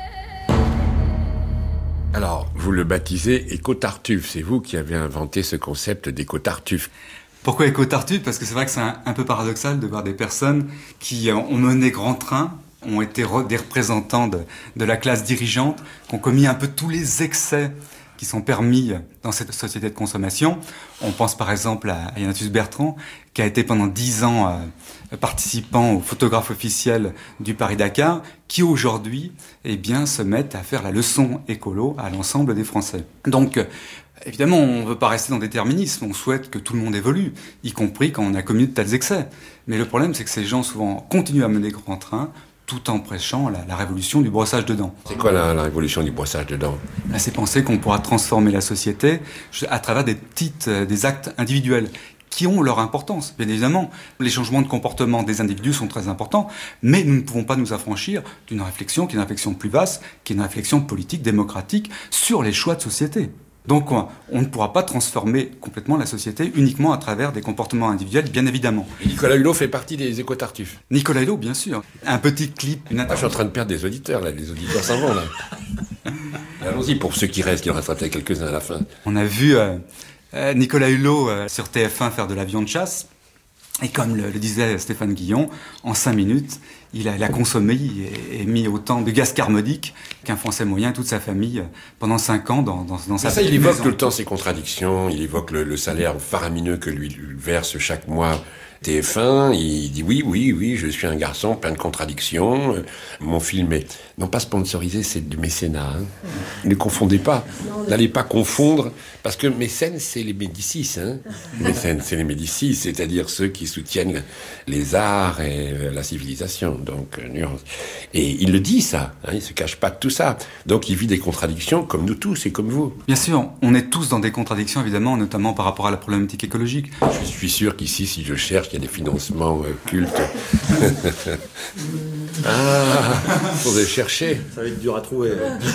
Alors, vous le baptisez Éco-Tartuffe. C'est vous qui avez inventé ce concept d'Éco-Tartuffe. Pourquoi Éco-Tartuffe ? Parce que c'est vrai que c'est un, un peu paradoxal de voir des personnes qui ont mené grand train, ont été re- des représentants de, de la classe dirigeante, qui ont commis un peu tous les excès qui sont permis dans cette société de consommation. On pense par exemple à Ignatius Bertrand, qui a été pendant dix ans euh, participant au photographe officiel du Paris-Dakar, qui aujourd'hui, eh bien, se mettent à faire la leçon écolo à l'ensemble des Français. Donc, évidemment, on ne veut pas rester dans des déterminismes, on souhaite que tout le monde évolue, y compris quand on a commis de tels excès. Mais le problème, c'est que ces gens, souvent, continuent à mener grand train, tout en prêchant la, la révolution du brossage de dents. C'est quoi la, la révolution du brossage de dents ? Là, c'est penser qu'on pourra transformer la société à travers des petites, euh, des actes individuels qui ont leur importance. Bien évidemment, les changements de comportement des individus sont très importants, mais nous ne pouvons pas nous affranchir d'une réflexion qui est une réflexion plus vaste, qui est une réflexion politique, démocratique, sur les choix de société. Donc on, on ne pourra pas transformer complètement la société uniquement à travers des comportements individuels, bien évidemment. Et Nicolas Hulot fait partie des Éco-Tartuffes. Nicolas Hulot, bien sûr. Un petit clip, une ah, je suis en train de perdre des auditeurs, là. Les auditeurs s'en vont, là. Allons-y, pour ceux qui restent, il en restera peut-être quelques-uns à la fin. On a vu euh, euh, Nicolas Hulot euh, sur T F un faire de l'avion de chasse. Et comme le, le disait Stéphane Guillon, en cinq minutes, il a, il a consommé et, et mis autant de gaz carbonique qu'un Français moyen, toute sa famille, pendant cinq ans dans, dans, dans sa ça, il maison. évoque tout le temps ses contradictions, il évoque le, le salaire faramineux que lui, lui verse chaque mois T F un, il dit oui, oui, oui, je suis un garçon plein de contradictions. Mon film est, non pas sponsorisé, c'est du mécénat. Hein. Ne confondez pas, n'allez pas confondre, parce que mécène, c'est les Médicis. Hein. Mécène, c'est les Médicis, c'est-à-dire ceux qui soutiennent les arts et la civilisation. Donc, nuance. Et il le dit, ça, hein, il se cache pas de tout ça. Donc, il vit des contradictions comme nous tous et comme vous. Bien sûr, on est tous dans des contradictions, évidemment, notamment par rapport à la problématique écologique. Je suis sûr qu'ici, si je cherche, il y a des financements euh, cultes. Ah, faudrait chercher. Ça va être dur à trouver.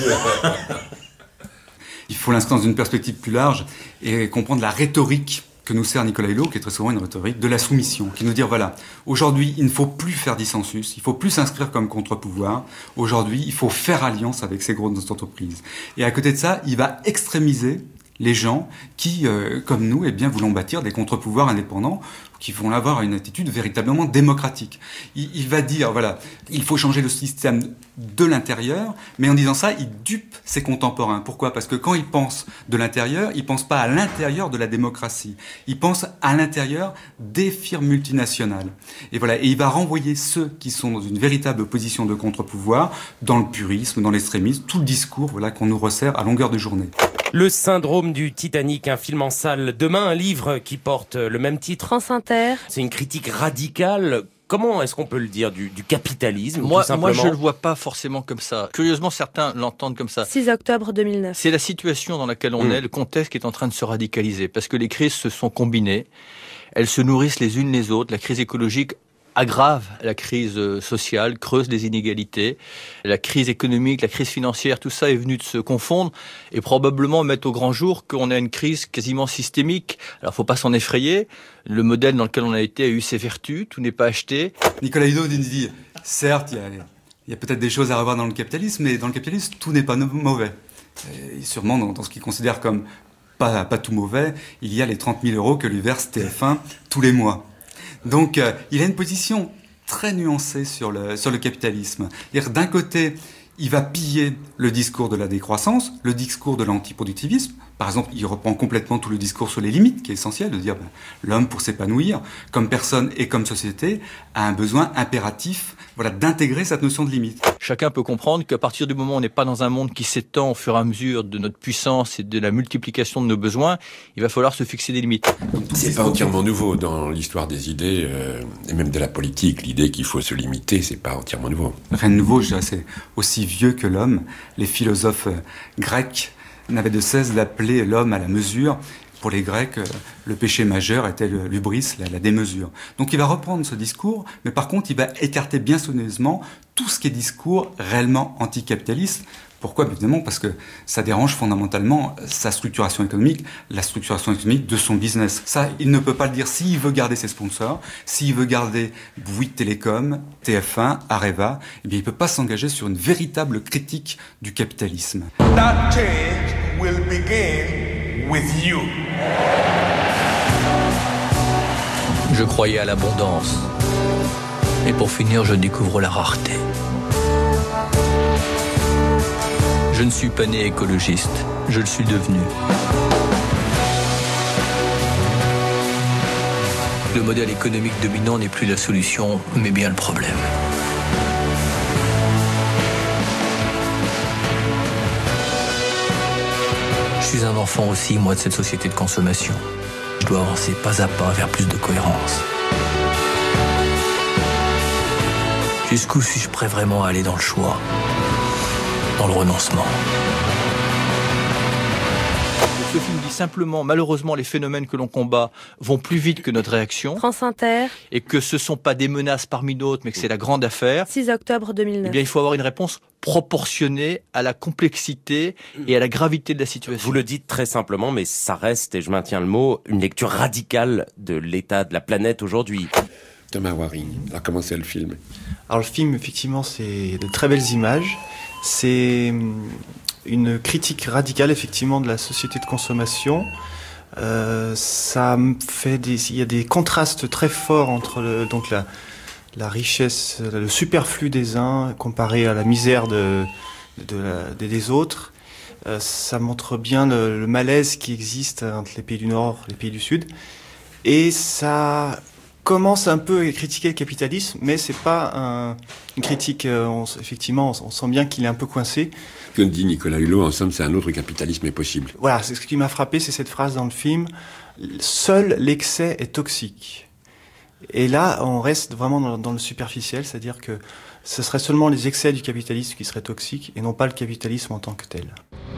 Il faut l'inscrire dans une perspective plus large et comprendre la rhétorique que nous sert Nicolas Hulot, qui est très souvent une rhétorique de la soumission, qui nous dit, voilà, aujourd'hui, il ne faut plus faire dissensus, il ne faut plus s'inscrire comme contre-pouvoir, aujourd'hui, il faut faire alliance avec ces grosses entreprises. Et à côté de ça, il va extrémiser les gens qui, euh, comme nous, eh bien, voulons bâtir des contre-pouvoirs indépendants, qui vont avoir une attitude véritablement démocratique. Il, il va dire, voilà, il faut changer le système de l'intérieur, mais en disant ça, il dupe ses contemporains. Pourquoi ? Parce que quand il pense de l'intérieur, il pense pas à l'intérieur de la démocratie. Il pense à l'intérieur des firmes multinationales. Et voilà, et il va renvoyer ceux qui sont dans une véritable position de contre-pouvoir, dans le purisme, dans l'extrémisme, tout le discours, voilà, qu'on nous resserre à longueur de journée. Le syndrome du Titanic, un film en salle. Demain, un livre qui porte le même titre. France Inter. C'est une critique radicale. Comment est-ce qu'on peut le dire, du, du capitalisme, moi, tout simplement ? Moi, je le vois pas forcément comme ça. Curieusement, certains l'entendent comme ça. six octobre deux mille neuf. C'est la situation dans laquelle on mmh. est, le contexte qui est en train de se radicaliser. Parce que les crises se sont combinées. Elles se nourrissent les unes les autres. La crise écologique aggrave la crise sociale, creuse les inégalités. La crise économique, la crise financière, tout ça est venu de se confondre et probablement mettre au grand jour qu'on a une crise quasiment systémique. Alors, faut pas s'en effrayer. Le modèle dans lequel on a été a eu ses vertus. Tout n'est pas acheté. Nicolas Hulot nous dit, certes, il y a, il y a peut-être des choses à revoir dans le capitalisme, mais dans le capitalisme, tout n'est pas mauvais. Et sûrement, dans, dans ce qu'il considère comme pas, pas tout mauvais, il y a les trente mille euros que lui verse T F un tous les mois. Donc, euh, il a une position très nuancée sur le, sur le capitalisme. C'est-à-dire, d'un côté, il va piller le discours de la décroissance, le discours de l'antiproductivisme, Par exemple, il reprend complètement tout le discours sur les limites, qui est essentiel, de dire ben, l'homme, pour s'épanouir, comme personne et comme société, a un besoin impératif voilà, d'intégrer cette notion de limite. Chacun peut comprendre qu'à partir du moment où on n'est pas dans un monde qui s'étend au fur et à mesure de notre puissance et de la multiplication de nos besoins, il va falloir se fixer des limites. C'est pas entièrement nouveau dans l'histoire des idées, euh, et même de la politique. L'idée qu'il faut se limiter, c'est pas entièrement nouveau. Rien de nouveau, je dirais, c'est aussi vieux que l'homme. Les philosophes euh, grecs n'avaient de cesse d'appeler l'homme à la mesure. Pour les Grecs, euh, le péché majeur était l'hubris, la, la démesure. Donc il va reprendre ce discours, mais par contre, il va écarter bien soigneusement tout ce qui est discours réellement anticapitaliste. Pourquoi ? Évidemment, parce que ça dérange fondamentalement sa structuration économique, la structuration économique de son business. Ça, il ne peut pas le dire s'il veut garder ses sponsors, s'il veut garder Bouygues Télécom, T F un, Areva, eh bien, il ne peut pas s'engager sur une véritable critique du capitalisme. That change will begin with you. Je croyais à l'abondance. Et pour finir, je découvre la rareté. Je ne suis pas né écologiste, je le suis devenu. Le modèle économique dominant n'est plus la solution, mais bien le problème. Je suis un enfant aussi, moi, de cette société de consommation. Je dois avancer pas à pas vers plus de cohérence. Jusqu'où suis-je prêt vraiment à aller dans le choix ? Dans le renoncement. Ce film dit simplement, malheureusement, les phénomènes que l'on combat vont plus vite que notre réaction. France Inter. Et que ce ne sont pas des menaces parmi d'autres, mais que c'est la grande affaire. six octobre deux mille neuf. Eh bien, il faut avoir une réponse proportionnée à la complexité et à la gravité de la situation. Vous le dites très simplement, mais ça reste, et je maintiens le mot, une lecture radicale de l'état de la planète aujourd'hui. Thomas Waring, alors comment c'est le film ? Alors le film, effectivement, c'est de très belles images. C'est une critique radicale, effectivement, de la société de consommation. Euh, ça fait des, il y a des contrastes très forts entre le, donc la, la richesse, le superflu des uns comparé à la misère de, de la, des autres. Euh, ça montre bien le, le malaise qui existe entre les pays du Nord et les pays du Sud. Et ça commence un peu à critiquer le capitalisme, mais c'est pas un, une critique, euh, on, effectivement, on, on sent bien qu'il est un peu coincé. Que dit Nicolas Hulot, en somme, c'est un autre capitalisme est possible. Voilà, c'est ce qui m'a frappé, c'est cette phrase dans le film, seul l'excès est toxique. Et là, on reste vraiment dans, dans le superficiel, c'est-à-dire que ce serait seulement les excès du capitalisme qui seraient toxiques, et non pas le capitalisme en tant que tel.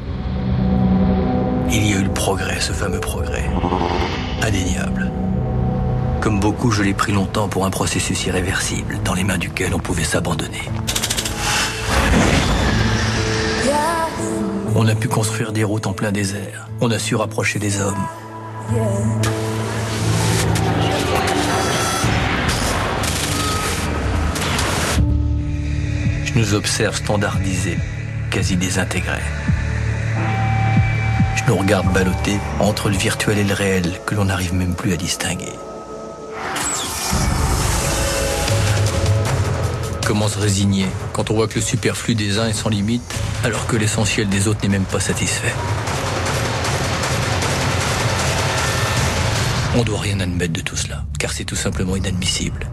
Il y a eu le progrès, ce fameux progrès. Indéniable. Comme beaucoup, je l'ai pris longtemps pour un processus irréversible, dans les mains duquel on pouvait s'abandonner. On a pu construire des routes en plein désert. On a su rapprocher des hommes. Je nous observe standardisés, quasi désintégrés. Je nous regarde balloter entre le virtuel et le réel, que l'on n'arrive même plus à distinguer. Comment se résigner quand on voit que le superflu des uns est sans limite, alors que l'essentiel des autres n'est même pas satisfait? On ne doit rien admettre de tout cela, car c'est tout simplement inadmissible.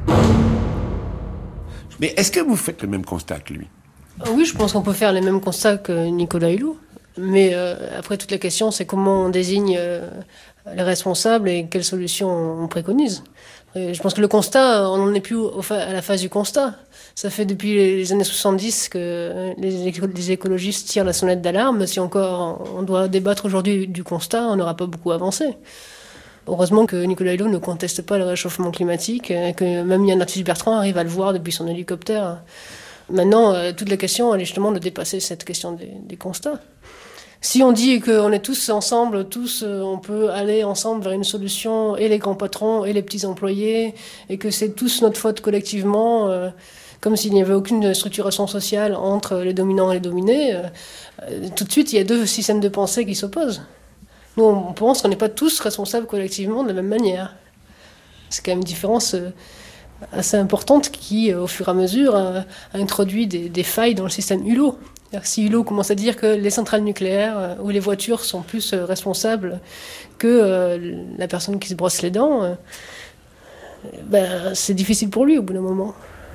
Mais est-ce que vous faites le même constat que lui? Oui, je pense qu'on peut faire les mêmes constats que Nicolas Hulot. Mais euh, après, toute la question, c'est comment on désigne euh, les responsables et quelles solutions on préconise. Et je pense que le constat, on n'en est plus au, à la phase du constat. Ça fait depuis les années soixante-dix que les, les écologistes tirent la sonnette d'alarme. Si encore on doit débattre aujourd'hui du constat, on n'aura pas beaucoup avancé. Heureusement que Nicolas Hulot ne conteste pas le réchauffement climatique, et que même Yann Arthus-Bertrand arrive à le voir depuis son hélicoptère. Maintenant, euh, toute la question, elle est justement de dépasser cette question des, des constats. Si on dit qu'on est tous ensemble, tous, euh, on peut aller ensemble vers une solution, et les grands patrons, et les petits employés, et que c'est tous notre faute collectivement, euh, comme s'il n'y avait aucune structuration sociale entre les dominants et les dominés, euh, euh, tout de suite, il y a deux systèmes de pensée qui s'opposent. Nous, on pense qu'on n'est pas tous responsables collectivement de la même manière. C'est quand même une différence euh, assez importante qui, euh, au fur et à mesure, a, a introduit des, des failles dans le système Hulot. Si Hulot commence à dire que les centrales nucléaires euh, ou les voitures sont plus euh, responsables que euh, la personne qui se brosse les dents, euh, ben, c'est difficile pour lui au bout d'un moment.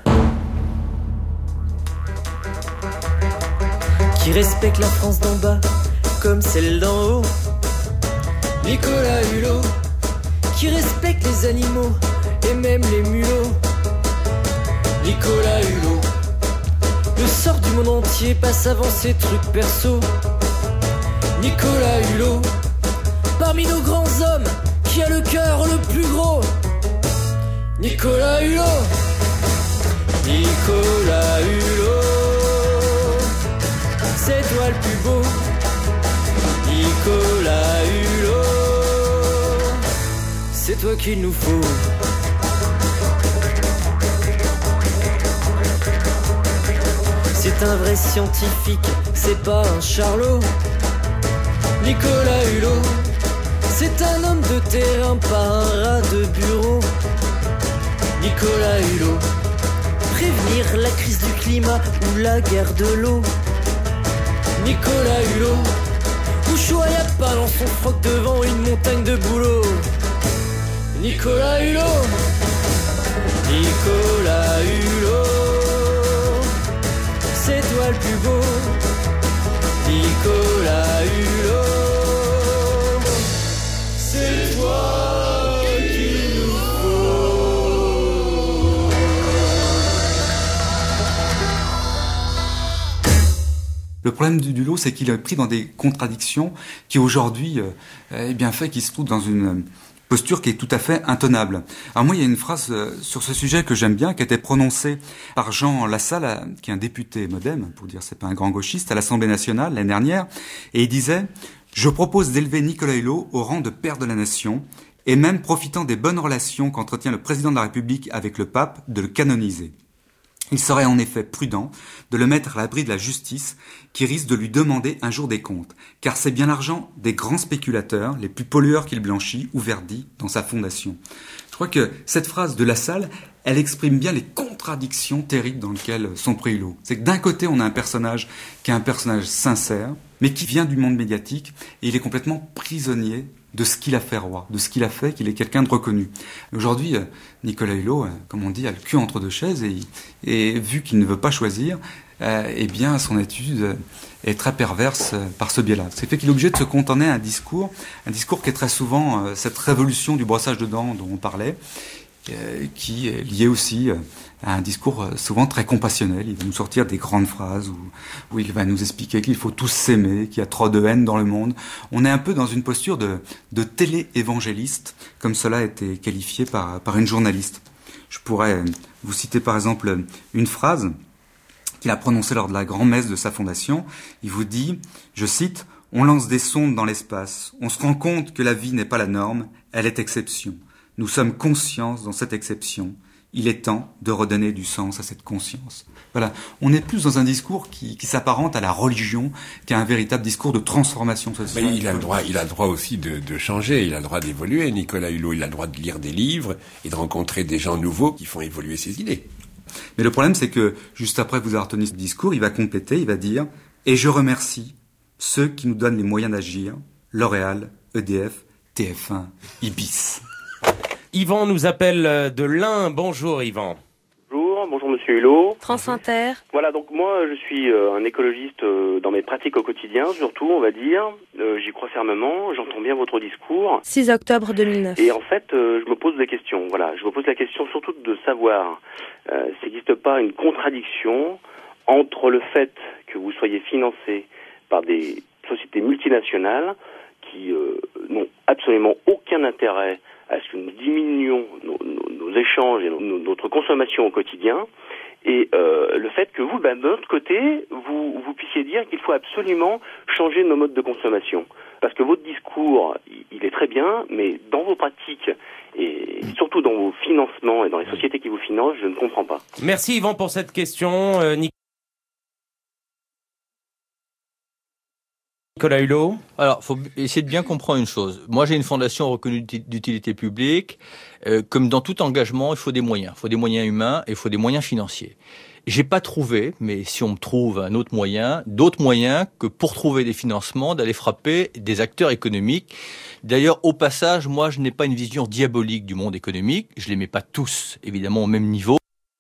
Qui respecte la France d'en bas comme celle d'en haut. Nicolas Hulot, qui respecte les animaux et même les mulots. Nicolas Hulot, le sort du monde entier passe avant ses trucs perso. Nicolas Hulot, parmi nos grands hommes, qui a le cœur le plus gros. Nicolas Hulot, Nicolas Hulot, c'est toi le plus beau. Nicolas Hulot, c'est toi qu'il nous faut. C'est un vrai scientifique, c'est pas un charlot. Nicolas Hulot, c'est un homme de terrain, pas un rat de bureau. Nicolas Hulot, prévenir la crise du climat ou la guerre de l'eau. Nicolas Hulot, Bouchoua y'a pas dans son froc devant une montagne de boulot. Nicolas Hulot, Nicolas Hulot, c'est toi le plus beau. Nicolas Hulot, c'est toi qu'il nous faut. Le problème du Hulot, c'est qu'il est pris dans des contradictions qui aujourd'hui euh, eh bien fait qu'il se trouve dans une posture qui est tout à fait intenable. Alors moi, il y a une phrase euh, sur ce sujet que j'aime bien, qui a été prononcée par Jean Lassalle, euh, qui est un député modem, pour dire c'est pas un grand gauchiste, à l'Assemblée nationale l'année dernière, et il disait « Je propose d'élever Nicolas Hulot au rang de père de la nation, et même profitant des bonnes relations qu'entretient le président de la République avec le pape, de le canoniser. » Il serait en effet prudent de le mettre à l'abri de la justice qui risque de lui demander un jour des comptes, car c'est bien l'argent des grands spéculateurs, les plus pollueurs qu'il blanchit ou verdit dans sa fondation. Je crois que cette phrase de Lassalle, elle exprime bien les contradictions terribles dans lesquelles sont pris Hulot. C'est que d'un côté, on a un personnage qui est un personnage sincère, mais qui vient du monde médiatique, et il est complètement prisonnier de ce qu'il a fait roi, de ce qu'il a fait, qu'il est quelqu'un de reconnu. Aujourd'hui, Nicolas Hulot, comme on dit, a le cul entre deux chaises, et, et vu qu'il ne veut pas choisir, euh, eh bien, son attitude est très perverse par ce biais-là. C'est fait qu'il est obligé de se cantonner à un discours, un discours qui est très souvent euh, cette révolution du brossage de dents dont on parlait, euh, qui est lié aussi euh, à un discours souvent très compassionnel. Il va nous sortir des grandes phrases où, où il va nous expliquer qu'il faut tous s'aimer, qu'il y a trop de haine dans le monde. On est un peu dans une posture de, de télé-évangéliste, comme cela a été qualifié par, par une journaliste. Je pourrais vous citer par exemple une phrase qu'il a prononcée lors de la grand-messe de sa fondation. Il vous dit, je cite, « On lance des sondes dans l'espace. On se rend compte que la vie n'est pas la norme, elle est exception. Nous sommes conscients dans cette exception. Il est temps de redonner du sens à cette conscience. » Voilà, on est plus dans un discours qui, qui s'apparente à la religion qu'à un véritable discours de transformation sociale. Mais il a le droit, il a le droit aussi de, de changer, il a le droit d'évoluer. Nicolas Hulot, il a le droit de lire des livres et de rencontrer des gens nouveaux qui font évoluer ses idées. Mais le problème, c'est que juste après vous avoir tenu ce discours, il va compléter, il va dire « Et je remercie ceux qui nous donnent les moyens d'agir, L'Oréal, E D F, T F un, Ibis. » Yvan nous appelle de l'Ain. Bonjour Yvan. Bonjour, bonjour Monsieur Hulot. France Inter. Voilà, donc moi je suis euh, un écologiste euh, dans mes pratiques au quotidien, surtout on va dire. Euh, j'y crois fermement, j'entends bien votre discours. six octobre deux mille neuf. Et en fait, euh, je me pose des questions. Voilà, je me pose la question surtout de savoir euh, s'il n'existe pas une contradiction entre le fait que vous soyez financé par des sociétés multinationales qui euh, n'ont absolument aucun intérêt à ce que nous diminuions nos, nos, nos échanges et nos, notre consommation au quotidien, et euh, le fait que vous, ben, de l'autre côté, vous, vous puissiez dire qu'il faut absolument changer nos modes de consommation. Parce que votre discours, il est très bien, mais dans vos pratiques, et surtout dans vos financements et dans les sociétés qui vous financent, je ne comprends pas. Merci Yvan pour cette question. Euh, Nicolas Hulot. Alors, il faut essayer de bien comprendre une chose. Moi, j'ai une fondation reconnue d'utilité publique. Euh, comme dans tout engagement, il faut des moyens. Il faut des moyens humains et il faut des moyens financiers. J'ai pas trouvé, mais si on me trouve un autre moyen, d'autres moyens que pour trouver des financements, d'aller frapper des acteurs économiques. D'ailleurs, au passage, moi, je n'ai pas une vision diabolique du monde économique. Je les mets pas tous, évidemment, au même niveau.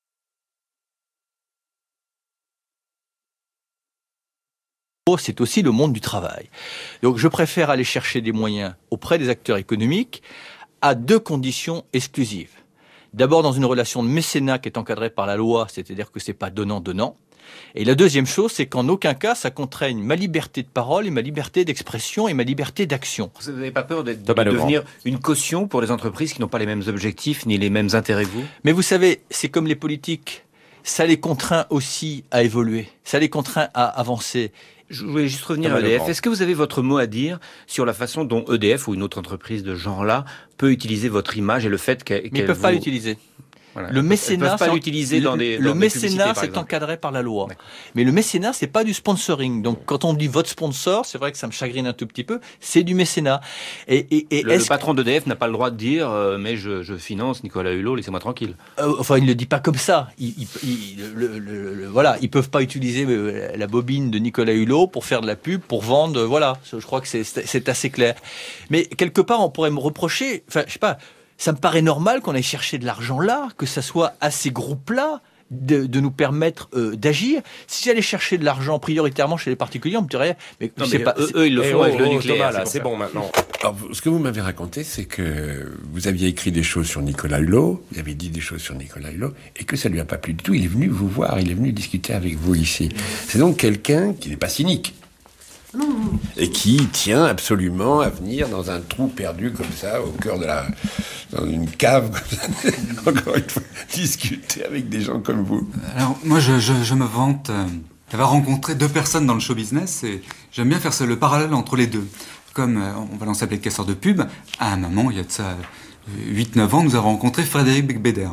C'est aussi le monde du travail. Donc, je préfère aller chercher des moyens auprès des acteurs économiques à deux conditions exclusives. D'abord, dans une relation de mécénat qui est encadrée par la loi, c'est-à-dire que c'est pas donnant-donnant. Et la deuxième chose, c'est qu'en aucun cas, ça contraigne ma liberté de parole et ma liberté d'expression et ma liberté d'action. Vous n'avez pas peur de, de devenir une caution pour les entreprises qui n'ont pas les mêmes objectifs ni les mêmes intérêts que vous? Mais vous savez, c'est comme les politiques. Ça les contraint aussi à évoluer. Ça les contraint à avancer. Je voulais juste revenir à E D F. Est-ce que vous avez votre mot à dire sur la façon dont E D F ou une autre entreprise de ce genre-là peut utiliser votre image et le fait qu'elle... Mais ils ne peuvent vous... pas l'utiliser. Voilà. Le mécénat, Ils peuvent pas l'utiliser dans des le dans mécénat, des c'est encadré par la loi. Mais le mécénat, c'est pas du sponsoring. Donc, quand on dit votre sponsor, c'est vrai que ça me chagrine un tout petit peu. C'est du mécénat. Et, et, et le, le patron d'E D F n'a pas le droit de dire, euh, mais je, je finance Nicolas Hulot, laissez-moi tranquille. Euh, enfin, il ne le dit pas comme ça. Il, il, il, le, le, le, voilà, ils peuvent pas utiliser la bobine de Nicolas Hulot pour faire de la pub, pour vendre. Voilà, je crois que c'est, c'est assez clair. Mais quelque part, on pourrait me reprocher. Enfin, je sais pas. Ça me paraît normal qu'on aille chercher de l'argent là, que ça soit à ces groupes-là de, de nous permettre euh, d'agir. Si j'allais chercher de l'argent prioritairement chez les particuliers, on me dirait, mais, non, c'est mais pas, eux, eux, ils le font oh, avec le oh, nucléaire. Thomas, là, c'est bon maintenant. Alors, ce que vous m'avez raconté, c'est que vous aviez écrit des choses sur Nicolas Hulot, vous avez dit des choses sur Nicolas Hulot, et que ça lui a pas plu du tout. Il est venu vous voir, il est venu discuter avec vous ici. C'est donc quelqu'un qui n'est pas cynique. Non. Et qui tient absolument à venir dans un trou perdu comme ça, au cœur de la... dans une cave, comme ça, encore une fois, discuter avec des gens comme vous. Alors, moi, je, je, je me vante euh, d'avoir rencontré deux personnes dans le show business, et j'aime bien faire ce, le parallèle entre les deux. Comme, euh, on va lancer les casseurs de pub, à un moment, il y a de ça huit neuf ans, nous avons rencontré Frédéric Becbéder.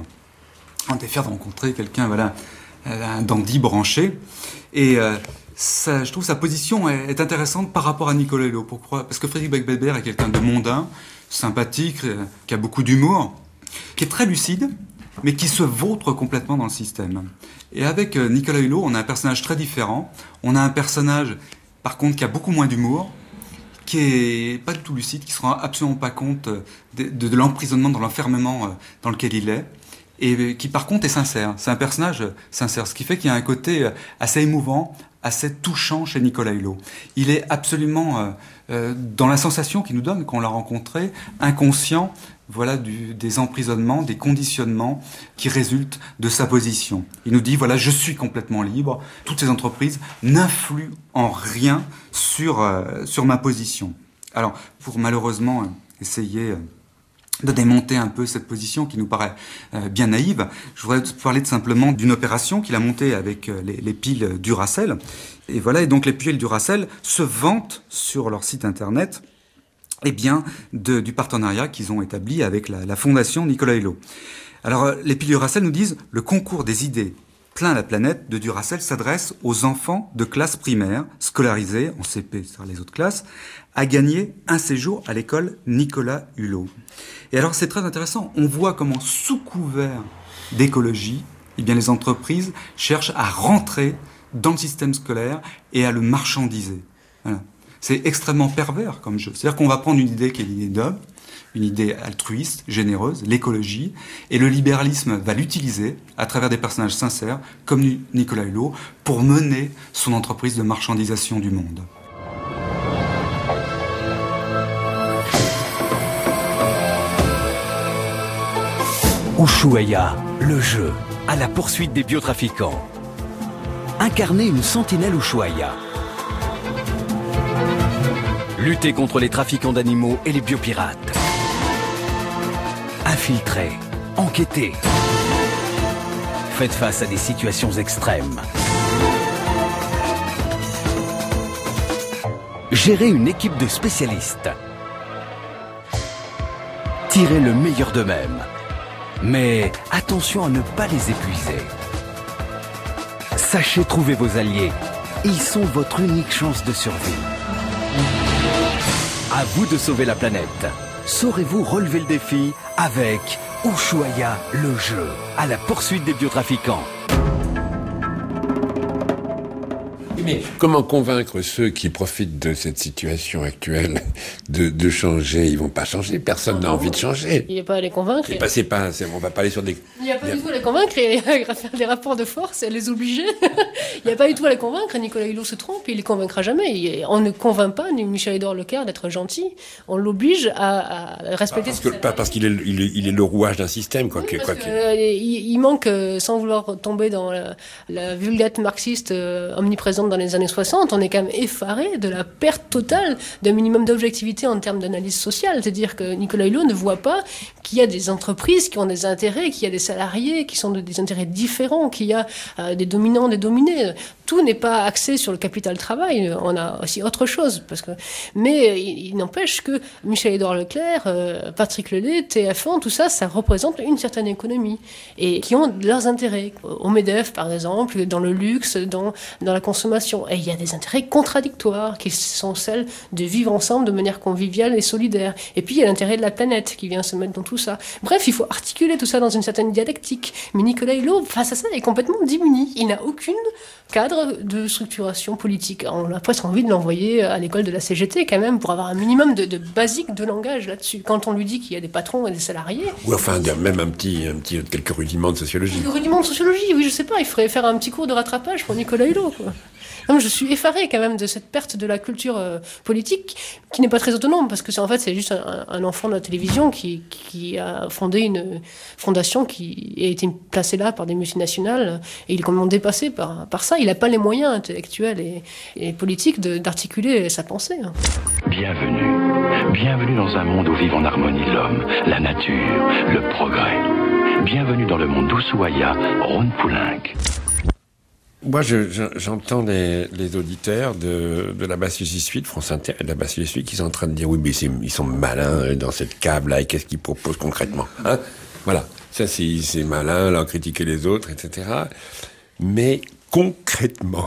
On était fiers de rencontrer quelqu'un, voilà, un dandy branché, et... Euh, Ça, je trouve sa position est, est intéressante par rapport à Nicolas Hulot. Pourquoi ? Parce que Frédéric Becbéder est quelqu'un de mondain, sympathique, euh, qui a beaucoup d'humour, qui est très lucide, mais qui se vautre complètement dans le système. Et avec euh, Nicolas Hulot, on a un personnage très différent. On a un personnage, par contre, qui a beaucoup moins d'humour, qui est pas du tout lucide, qui se rend absolument pas compte de, de, de l'emprisonnement, dans l'enfermement euh, dans lequel il est. Et qui par contre est sincère. C'est un personnage sincère, ce qui fait qu'il y a un côté assez émouvant, assez touchant chez Nicolas Hulot. Il est absolument euh, euh, dans la sensation qu'il nous donne quand on l'a rencontré, inconscient, voilà, du, des emprisonnements, des conditionnements qui résultent de sa position. Il nous dit, voilà, je suis complètement libre, toutes ces entreprises n'influent en rien sur, euh, sur ma position. Alors, pour malheureusement euh, essayer... Euh, de démonter un peu cette position qui nous paraît euh, bien naïve. Je voudrais parler simplement d'une opération qu'il a montée avec euh, les, les piles Duracell. Et voilà, et donc les piles Duracell se vantent sur leur site internet eh bien, de, du partenariat qu'ils ont établi avec la, la fondation Nicolas Hulot. Alors, euh, les piles Duracell nous disent « Le concours des idées plein la planète de Duracell s'adresse aux enfants de classe primaire, scolarisés en C P, c'est-à-dire les autres classes, à gagner un séjour à l'école Nicolas Hulot. » Et alors c'est très intéressant, on voit comment sous couvert d'écologie, eh bien les entreprises cherchent à rentrer dans le système scolaire et à le marchandiser. Voilà. C'est extrêmement pervers comme jeu. C'est-à-dire qu'on va prendre une idée qui est l'idée d'homme, une idée altruiste, généreuse, l'écologie, et le libéralisme va l'utiliser à travers des personnages sincères, comme Nicolas Hulot, pour mener son entreprise de marchandisation du monde. Ushuaïa, le jeu, à la poursuite des biotrafiquants. Incarner une sentinelle Ushuaïa. Lutter contre les trafiquants d'animaux et les biopirates. Infiltrer, enquêter. Faites face à des situations extrêmes. Gérer une équipe de spécialistes. Tirer le meilleur d'eux-mêmes. Mais attention à ne pas les épuiser. Sachez trouver vos alliés. Ils sont votre unique chance de survie. À vous de sauver la planète. Saurez-vous relever le défi avec Ushuaïa, le jeu, à la poursuite des biotrafiquants. Mais comment convaincre ceux qui profitent de cette situation actuelle de, de changer? Ils vont pas changer, personne n'a envie de changer. Il n'y a pas à les convaincre. C'est pas, c'est pas, c'est, on va pas aller sur des... Il n'y a pas du tout à les convaincre et à faire des rapports de force et à les obliger. Il n'y a pas du tout à les convaincre. Nicolas Hulot se trompe, il les convaincra jamais. On ne convainc pas Michel-Édouard Leclerc d'être gentil. On l'oblige à, à respecter... Parce que, pas parce qu'il est, il est, il est le rouage d'un système, quoi. Oui, que, quoi que... Euh, il, il manque, euh, sans vouloir tomber dans la, la vulgate marxiste euh, omniprésente dans les années soixante, on est quand même effaré de la perte totale d'un minimum d'objectivité en termes d'analyse sociale. C'est-à-dire que Nicolas Hulot ne voit pas qu'il y a des entreprises qui ont des intérêts, qu'il y a des salariés qui sont de, des intérêts différents, qu'il y a euh, des dominants, des dominés. Tout n'est pas axé sur le capital travail. On a aussi autre chose. Parce que... Mais il, il n'empêche que Michel-Édouard Leclerc, euh, Patrick Lelay, T F un, tout ça, ça représente une certaine économie et qui ont leurs intérêts. Au MEDEF, par exemple, dans le luxe, dans, dans la consommation. Et il y a des intérêts contradictoires qui sont celles de vivre ensemble de manière conviviale et solidaire. Et puis il y a l'intérêt de la planète qui vient se mettre dans tout ça. Bref, il faut articuler tout ça dans une certaine dialectique. Mais Nicolas Hulot, face à ça, est complètement démuni. Il n'a aucune cadre de structuration politique. On a presque envie de l'envoyer à l'école de la C G T quand même pour avoir un minimum de, de basique de langage là-dessus. Quand on lui dit qu'il y a des patrons et des salariés... Ou enfin, même un petit, un petit, quelques rudiments de sociologie. Quelques rudiments de sociologie, oui, je sais pas. Il faudrait faire un petit cours de rattrapage pour Nicolas Hulot, quoi. Non, je suis effaré quand même de cette perte de la culture euh, politique qui n'est pas très autonome parce que c'est en fait c'est juste un, un enfant de la télévision qui, qui a fondé une fondation qui a été placée là par des multinationales et il est complètement dépassé par, par ça. Il n'a pas les moyens intellectuels et, et politiques de, d'articuler sa pensée. Bienvenue, bienvenue dans un monde où vivent en harmonie l'homme, la nature, le progrès. Bienvenue dans le monde d'Ushuaïa, Rhône Poulenc. Moi, je, je, j'entends les, les auditeurs de, de la Bastille Suisse, de France Inter et de la Bastille Suisse qui sont en train de dire oui, mais c'est, ils sont malins dans cette câble-là et qu'est-ce qu'ils proposent concrètement, hein? Voilà. Ça, c'est, c'est malin, là, critiquer les autres, et cetera. Mais concrètement.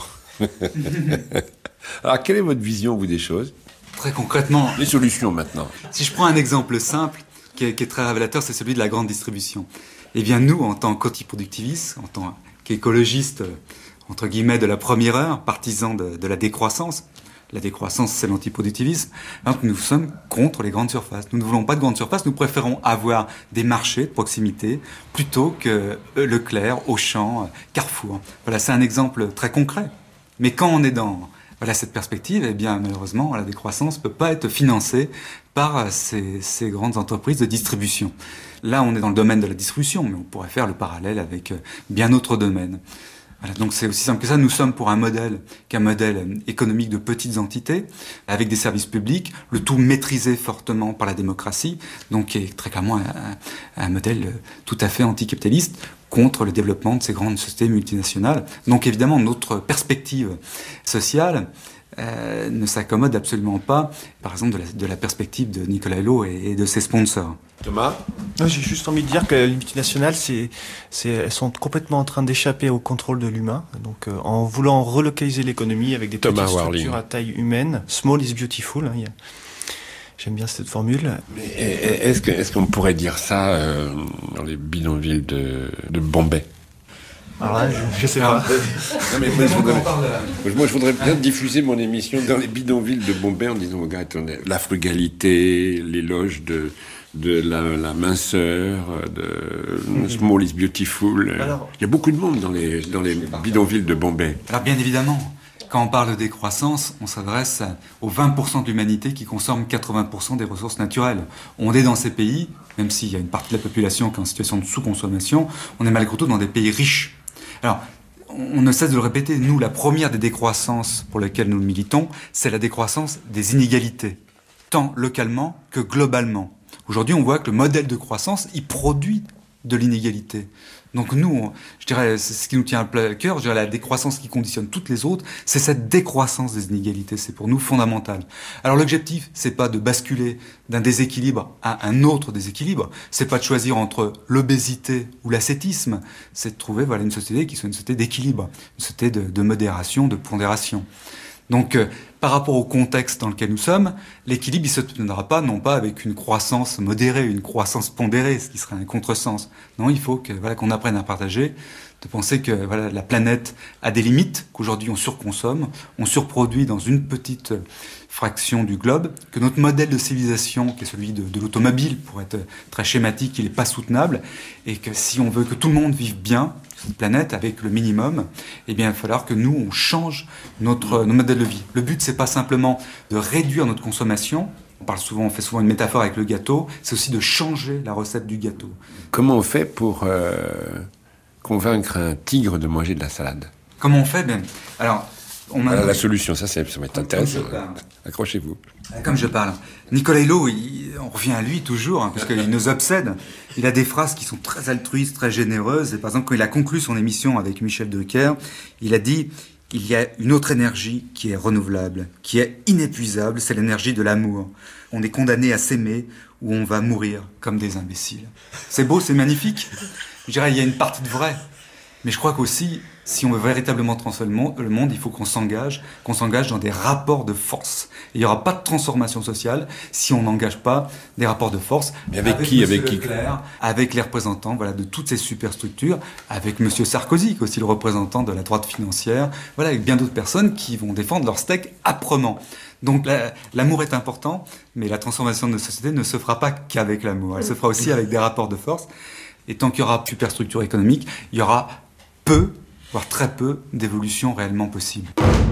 Alors, quelle est votre vision, vous, des choses? Très concrètement. Les solutions, maintenant. Si je prends un exemple simple, qui est, qui est très révélateur, c'est celui de la grande distribution. Eh bien, nous, en tant qu'antiproductivistes, en tant qu'écologistes, entre guillemets, de la première heure, partisans de, de la décroissance. La décroissance, c'est l'antiproductivisme. Donc, nous sommes contre les grandes surfaces. Nous ne voulons pas de grandes surfaces. Nous préférons avoir des marchés de proximité plutôt que Leclerc, Auchan, Carrefour. Voilà, c'est un exemple très concret. Mais quand on est dans voilà, cette perspective, eh bien, malheureusement, la décroissance ne peut pas être financée par ces, ces grandes entreprises de distribution. Là, on est dans le domaine de la distribution, mais on pourrait faire le parallèle avec bien d'autres domaines. Voilà, donc c'est aussi simple que ça. Nous sommes pour un modèle qu'un modèle économique de petites entités, avec des services publics, le tout maîtrisé fortement par la démocratie, donc qui est très clairement un, un modèle tout à fait anticapitaliste contre le développement de ces grandes sociétés multinationales. Donc évidemment, notre perspective sociale euh, ne s'accommode absolument pas, par exemple, de la, de la perspective de Nicolas Hulot et, et de ses sponsors. Thomas ? J'ai juste envie de dire que les multinationales, c'est, c'est, elles sont complètement en train d'échapper au contrôle de l'humain. Donc, euh, en voulant relocaliser l'économie avec des Thomas petites Warling. structures à taille humaine, small is beautiful. Hein, il y a... J'aime bien cette formule. Mais est-ce, que, est-ce qu'on pourrait dire ça euh, dans les bidonvilles de, de Bombay ? Alors là, je, je sais pas. Non, mais moi, je voudrais, moi, je voudrais bien diffuser mon émission dans les bidonvilles de Bombay en disant, regarde, la frugalité, l'éloge de, de la, la minceur, de small is beautiful. Alors, il y a beaucoup de monde dans les, dans les bidonvilles de Bombay. Alors, bien évidemment, quand on parle de décroissance, on s'adresse aux vingt pour cent de l'humanité qui consomme quatre-vingts pour cent des ressources naturelles. On est dans ces pays, même s'il y a une partie de la population qui est en situation de sous-consommation, on est malgré tout dans des pays riches. Alors, on ne cesse de le répéter, nous, la première des décroissances pour lesquelles nous militons, c'est la décroissance des inégalités, tant localement que globalement. Aujourd'hui, on voit que le modèle de croissance, il produit de l'inégalité. Donc nous, on, je dirais, c'est ce qui nous tient à cœur, je dirais la décroissance qui conditionne toutes les autres, c'est cette décroissance des inégalités, c'est pour nous fondamental. Alors l'objectif, c'est pas de basculer d'un déséquilibre à un autre déséquilibre, c'est pas de choisir entre l'obésité ou l'ascétisme, c'est de trouver voilà, une société qui soit une société d'équilibre, une société de, de modération, de pondération. Donc, euh, par rapport au contexte dans lequel nous sommes, l'équilibre, il se tiendra pas, non pas avec une croissance modérée, une croissance pondérée, ce qui serait un contresens. Non, il faut que, voilà, qu'on apprenne à partager, de penser que, voilà, la planète a des limites, qu'aujourd'hui on surconsomme, on surproduit dans une petite fraction du globe, que notre modèle de civilisation, qui est celui de, de l'automobile, pour être très schématique, il n'est pas soutenable, et que si on veut que tout le monde vive bien sur cette planète avec le minimum, eh bien, il va falloir que nous, on change notre, notre modèle de vie. Le but, c'est pas simplement de réduire notre consommation. On parle souvent, on fait souvent une métaphore avec le gâteau. C'est aussi de changer la recette du gâteau. Comment on fait pour euh, convaincre un tigre de manger de la salade? Comment on fait? Ben, alors, on a voilà la solution. Ça, c'est, ça va être intéressant. Accrochez-vous. Comme je parle. Nicolas Hulot, il, on revient à lui toujours, hein, parce qu'il nous obsède. Il a des phrases qui sont très altruistes, très généreuses. Et par exemple, quand il a conclu son émission avec Michel Drucker, il a dit: il y a une autre énergie qui est renouvelable, qui est inépuisable, c'est l'énergie de l'amour. On est condamné à s'aimer ou on va mourir comme des imbéciles. C'est beau, c'est magnifique. Je dirais, il y a une partie de vrai. Mais je crois qu'aussi, si on veut véritablement transformer le monde, il faut qu'on s'engage, qu'on s'engage dans des rapports de force. Et il n'y aura pas de transformation sociale si on n'engage pas des rapports de force. Mais avec, avec qui, Monsieur avec Leclerc, qui avec les représentants, voilà, de toutes ces superstructures, avec Monsieur Sarkozy, qui est aussi le représentant de la droite financière, voilà, avec bien d'autres personnes qui vont défendre leur steak âprement. Donc la, l'amour est important, mais la transformation de nos sociétés ne se fera pas qu'avec l'amour. Elle se fera aussi avec des rapports de force. Et tant qu'il y aura superstructure économique, il y aura peu, voire très peu, d'évolution réellement possible.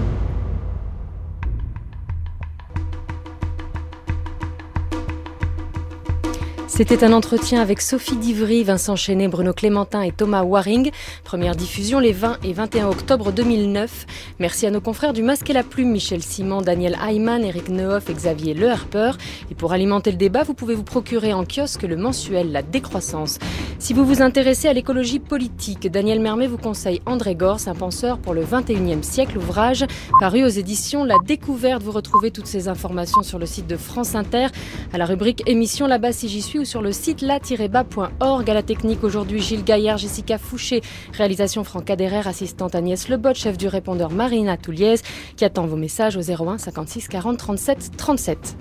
C'était un entretien avec Sophie Divry, Vincent Chenet, Bruno Clémentin et Thomas Waring. Première diffusion les vingt et vingt et un octobre deux mille neuf. Merci à nos confrères du Masque et la Plume, Michel Simon, Daniel Hayman, Eric Nehoff et Xavier Le Harper. Et pour alimenter le débat, vous pouvez vous procurer en kiosque le mensuel La Décroissance. Si vous vous intéressez à l'écologie politique, Daniel Mermet vous conseille André Gorz, un penseur pour le vingt et unième siècle, ouvrage paru aux éditions La Découverte. Vous retrouvez toutes ces informations sur le site de France Inter, à la rubrique émission là-bas si j'y suis, ou sur le site la tiret bas point org. À la technique aujourd'hui, Gilles Gaillard, Jessica Fouché, réalisation Franck Aderer, assistante Agnès Lebot, chef du répondeur Marina Touliez, qui attend vos messages au zéro un cinquante-six quarante trente-sept trente-sept.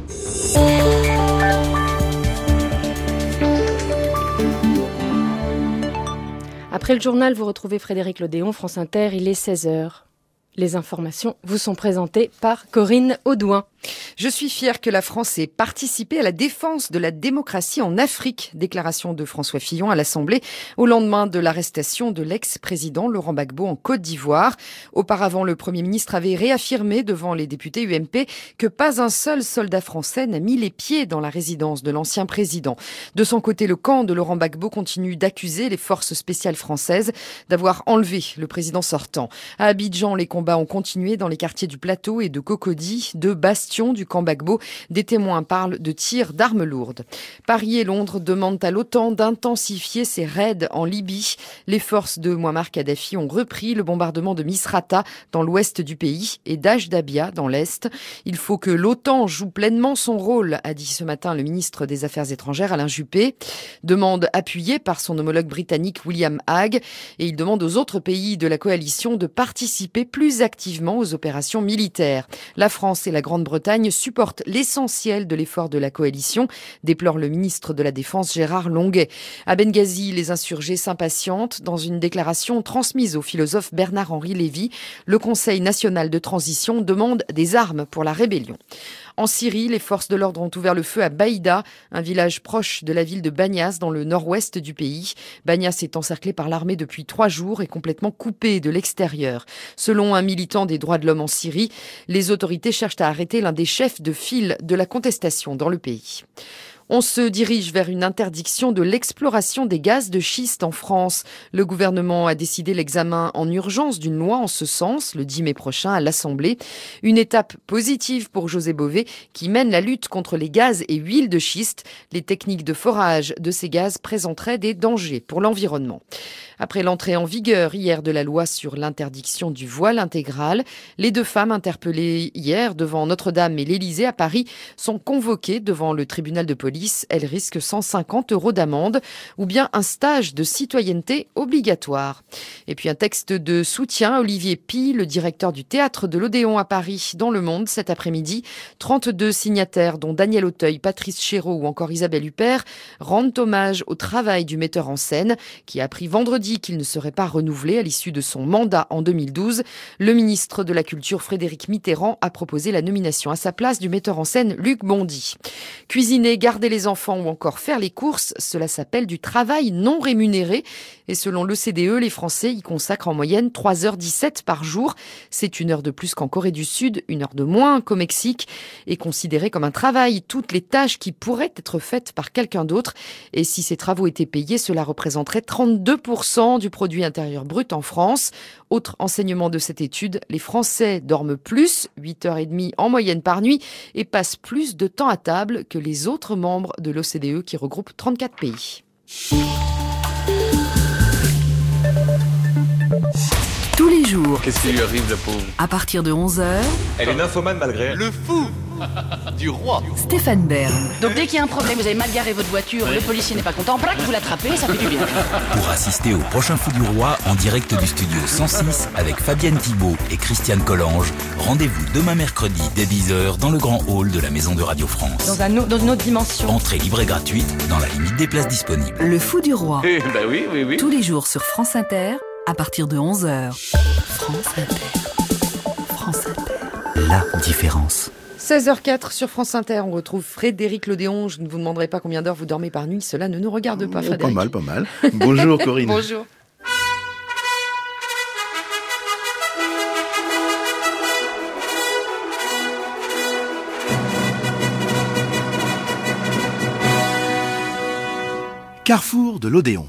Après le journal, vous retrouvez Frédéric Lodéon, France Inter, il est seize heures. Les informations vous sont présentées par Corinne Audouin. Je suis fière que la France ait participé à la défense de la démocratie en Afrique. Déclaration de François Fillon à l'Assemblée au lendemain de l'arrestation de l'ex-président Laurent Gbagbo en Côte d'Ivoire. Auparavant, le Premier ministre avait réaffirmé devant les députés U M P que pas un seul soldat français n'a mis les pieds dans la résidence de l'ancien président. De son côté, le camp de Laurent Gbagbo continue d'accuser les forces spéciales françaises d'avoir enlevé le président sortant. À Abidjan, les combats ont continué dans les quartiers du Plateau et de Cocody, deux bastions du camp Gbagbo. Des témoins parlent de tirs d'armes lourdes. Paris et Londres demandent à l'OTAN d'intensifier ses raids en Libye. Les forces de Mouammar Kadhafi ont repris le bombardement de Misrata dans l'ouest du pays et d'Ajdabia dans l'est. Il faut que l'OTAN joue pleinement son rôle, a dit ce matin le ministre des Affaires étrangères Alain Juppé. Demande appuyée par son homologue britannique William Hague, et il demande aux autres pays de la coalition de participer plus activement aux opérations militaires. La France et la Grande-Bretagne supportent l'essentiel de l'effort de la coalition, déplore le ministre de la Défense Gérard Longuet. À Benghazi, les insurgés s'impatientent. Dans une déclaration transmise au philosophe Bernard-Henri Lévy, le Conseil national de transition demande des armes pour la rébellion. En Syrie, les forces de l'ordre ont ouvert le feu à Baïda, un village proche de la ville de Banias dans le nord-ouest du pays. Banias est encerclé par l'armée depuis trois jours et complètement coupé de l'extérieur. Selon un militant des droits de l'homme en Syrie, les autorités cherchent à arrêter l'un des chefs de file de la contestation dans le pays. On se dirige vers une interdiction de l'exploration des gaz de schiste en France. Le gouvernement a décidé l'examen en urgence d'une loi en ce sens le dix mai prochain à l'Assemblée. Une étape positive pour José Bové qui mène la lutte contre les gaz et huiles de schiste. Les techniques de forage de ces gaz présenteraient des dangers pour l'environnement. Après l'entrée en vigueur hier de la loi sur l'interdiction du voile intégral, les deux femmes interpellées hier devant Notre-Dame et l'Élysée à Paris sont convoquées devant le tribunal de police police, elle risque cent cinquante euros d'amende ou bien un stage de citoyenneté obligatoire. Et puis un texte de soutien, Olivier Py, le directeur du théâtre de l'Odéon à Paris, dans Le Monde cet après-midi. trente-deux signataires, dont Daniel Auteuil, Patrice Chéreau ou encore Isabelle Huppert, rendent hommage au travail du metteur en scène qui a appris vendredi qu'il ne serait pas renouvelé à l'issue de son mandat en deux mille douze. Le ministre de la Culture, Frédéric Mitterrand, a proposé la nomination à sa place du metteur en scène Luc Bondy. Cuisiner, garder les enfants ou encore faire les courses, cela s'appelle du travail non rémunéré. Et selon l'O C D E, les Français y consacrent en moyenne trois heures dix-sept par jour. C'est une heure de plus qu'en Corée du Sud, une heure de moins qu'au Mexique. Et considéré comme un travail, toutes les tâches qui pourraient être faites par quelqu'un d'autre. Et si ces travaux étaient payés, cela représenterait trente-deux pour cent du produit intérieur brut en France. Autre enseignement de cette étude, les Français dorment plus, huit heures trente en moyenne par nuit, et passent plus de temps à table que les autres membres de l'O C D E qui regroupe trente-quatre pays. Tous les jours. Qu'est-ce qui lui arrive, la pauvre? À partir de onze heures. Elle est nymphomane malgré elle. Le fou du roi. Stéphane Bern. Donc dès qu'il y a un problème, vous avez mal garé votre voiture, oui. Le policier n'est pas content, braque, vous l'attrapez, ça fait du bien. Pour assister au prochain Fou du Roi en direct du studio cent six avec Fabienne Thibault et Christiane Collange, rendez-vous demain mercredi dès dix heures dans le grand hall de la Maison de Radio France. Dans, un, dans une autre dimension. Entrée libre et gratuite dans la limite des places disponibles. Le Fou du Roi. Eh ben oui, oui, oui. Tous les jours sur France Inter à partir de onze heures. France Inter. France Inter. La différence. seize heures quatre sur France Inter, on retrouve Frédéric Lodéon. Je ne vous demanderai pas combien d'heures vous dormez par nuit, cela ne nous regarde pas, Frédéric. Pas mal, pas mal. Bonjour Corinne. Bonjour. Carrefour de l'Odéon.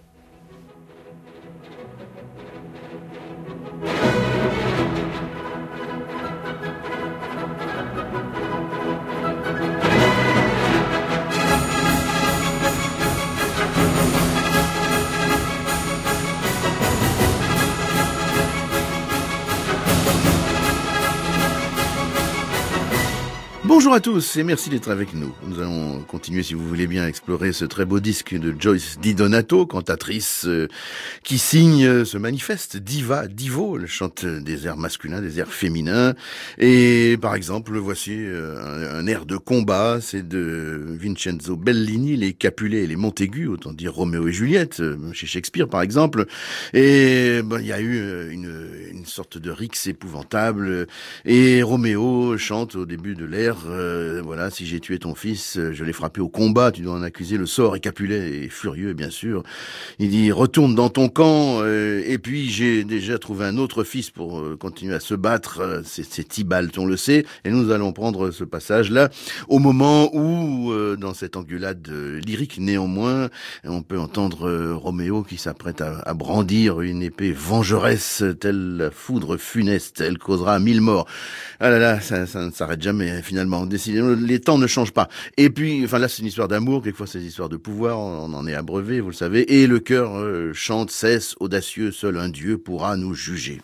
Bonjour à tous et merci d'être avec nous. Nous allons continuer, si vous voulez bien, à explorer ce très beau disque de Joyce Di Donato, cantatrice euh, qui signe euh, ce manifeste Diva, Divo. Elle chante des airs masculins, des airs féminins. Et par exemple, voici euh, un, un air de combat, c'est de Vincenzo Bellini, les Capulet et les Montaigu, autant dire Roméo et Juliette, euh, chez Shakespeare par exemple. Et ben, il y a eu une, une sorte de rixe épouvantable. Et Roméo chante au début de l'air, Euh, voilà, si j'ai tué ton fils, je l'ai frappé au combat, tu dois en accuser le sort. Et Capulet est furieux, bien sûr. Il dit, retourne dans ton camp, euh, et puis j'ai déjà trouvé un autre fils pour euh, continuer à se battre. C'est, c'est Tybalt, on le sait. Et nous allons prendre ce passage-là au moment où, euh, dans cette engueulade euh, lyrique, néanmoins, on peut entendre euh, Roméo qui s'apprête à, à brandir une épée vengeresse, telle la foudre funeste. Elle causera mille morts. Ah là là, ça, ça ne s'arrête jamais, finalement. Décidément, les temps ne changent pas. Et puis, enfin là, c'est une histoire d'amour, quelquefois c'est une histoire de pouvoir, on en est abreuvé, vous le savez. Et le cœur euh, chante, cesse, audacieux, seul un Dieu pourra nous juger.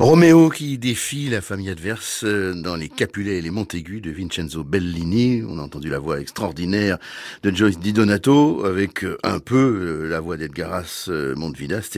Roméo qui défie la famille adverse dans les Capulet et les Montaigu de Vincenzo Bellini. On a entendu la voix extraordinaire de Joyce Di Donato avec un peu la voix d'Edgaras Montvidas.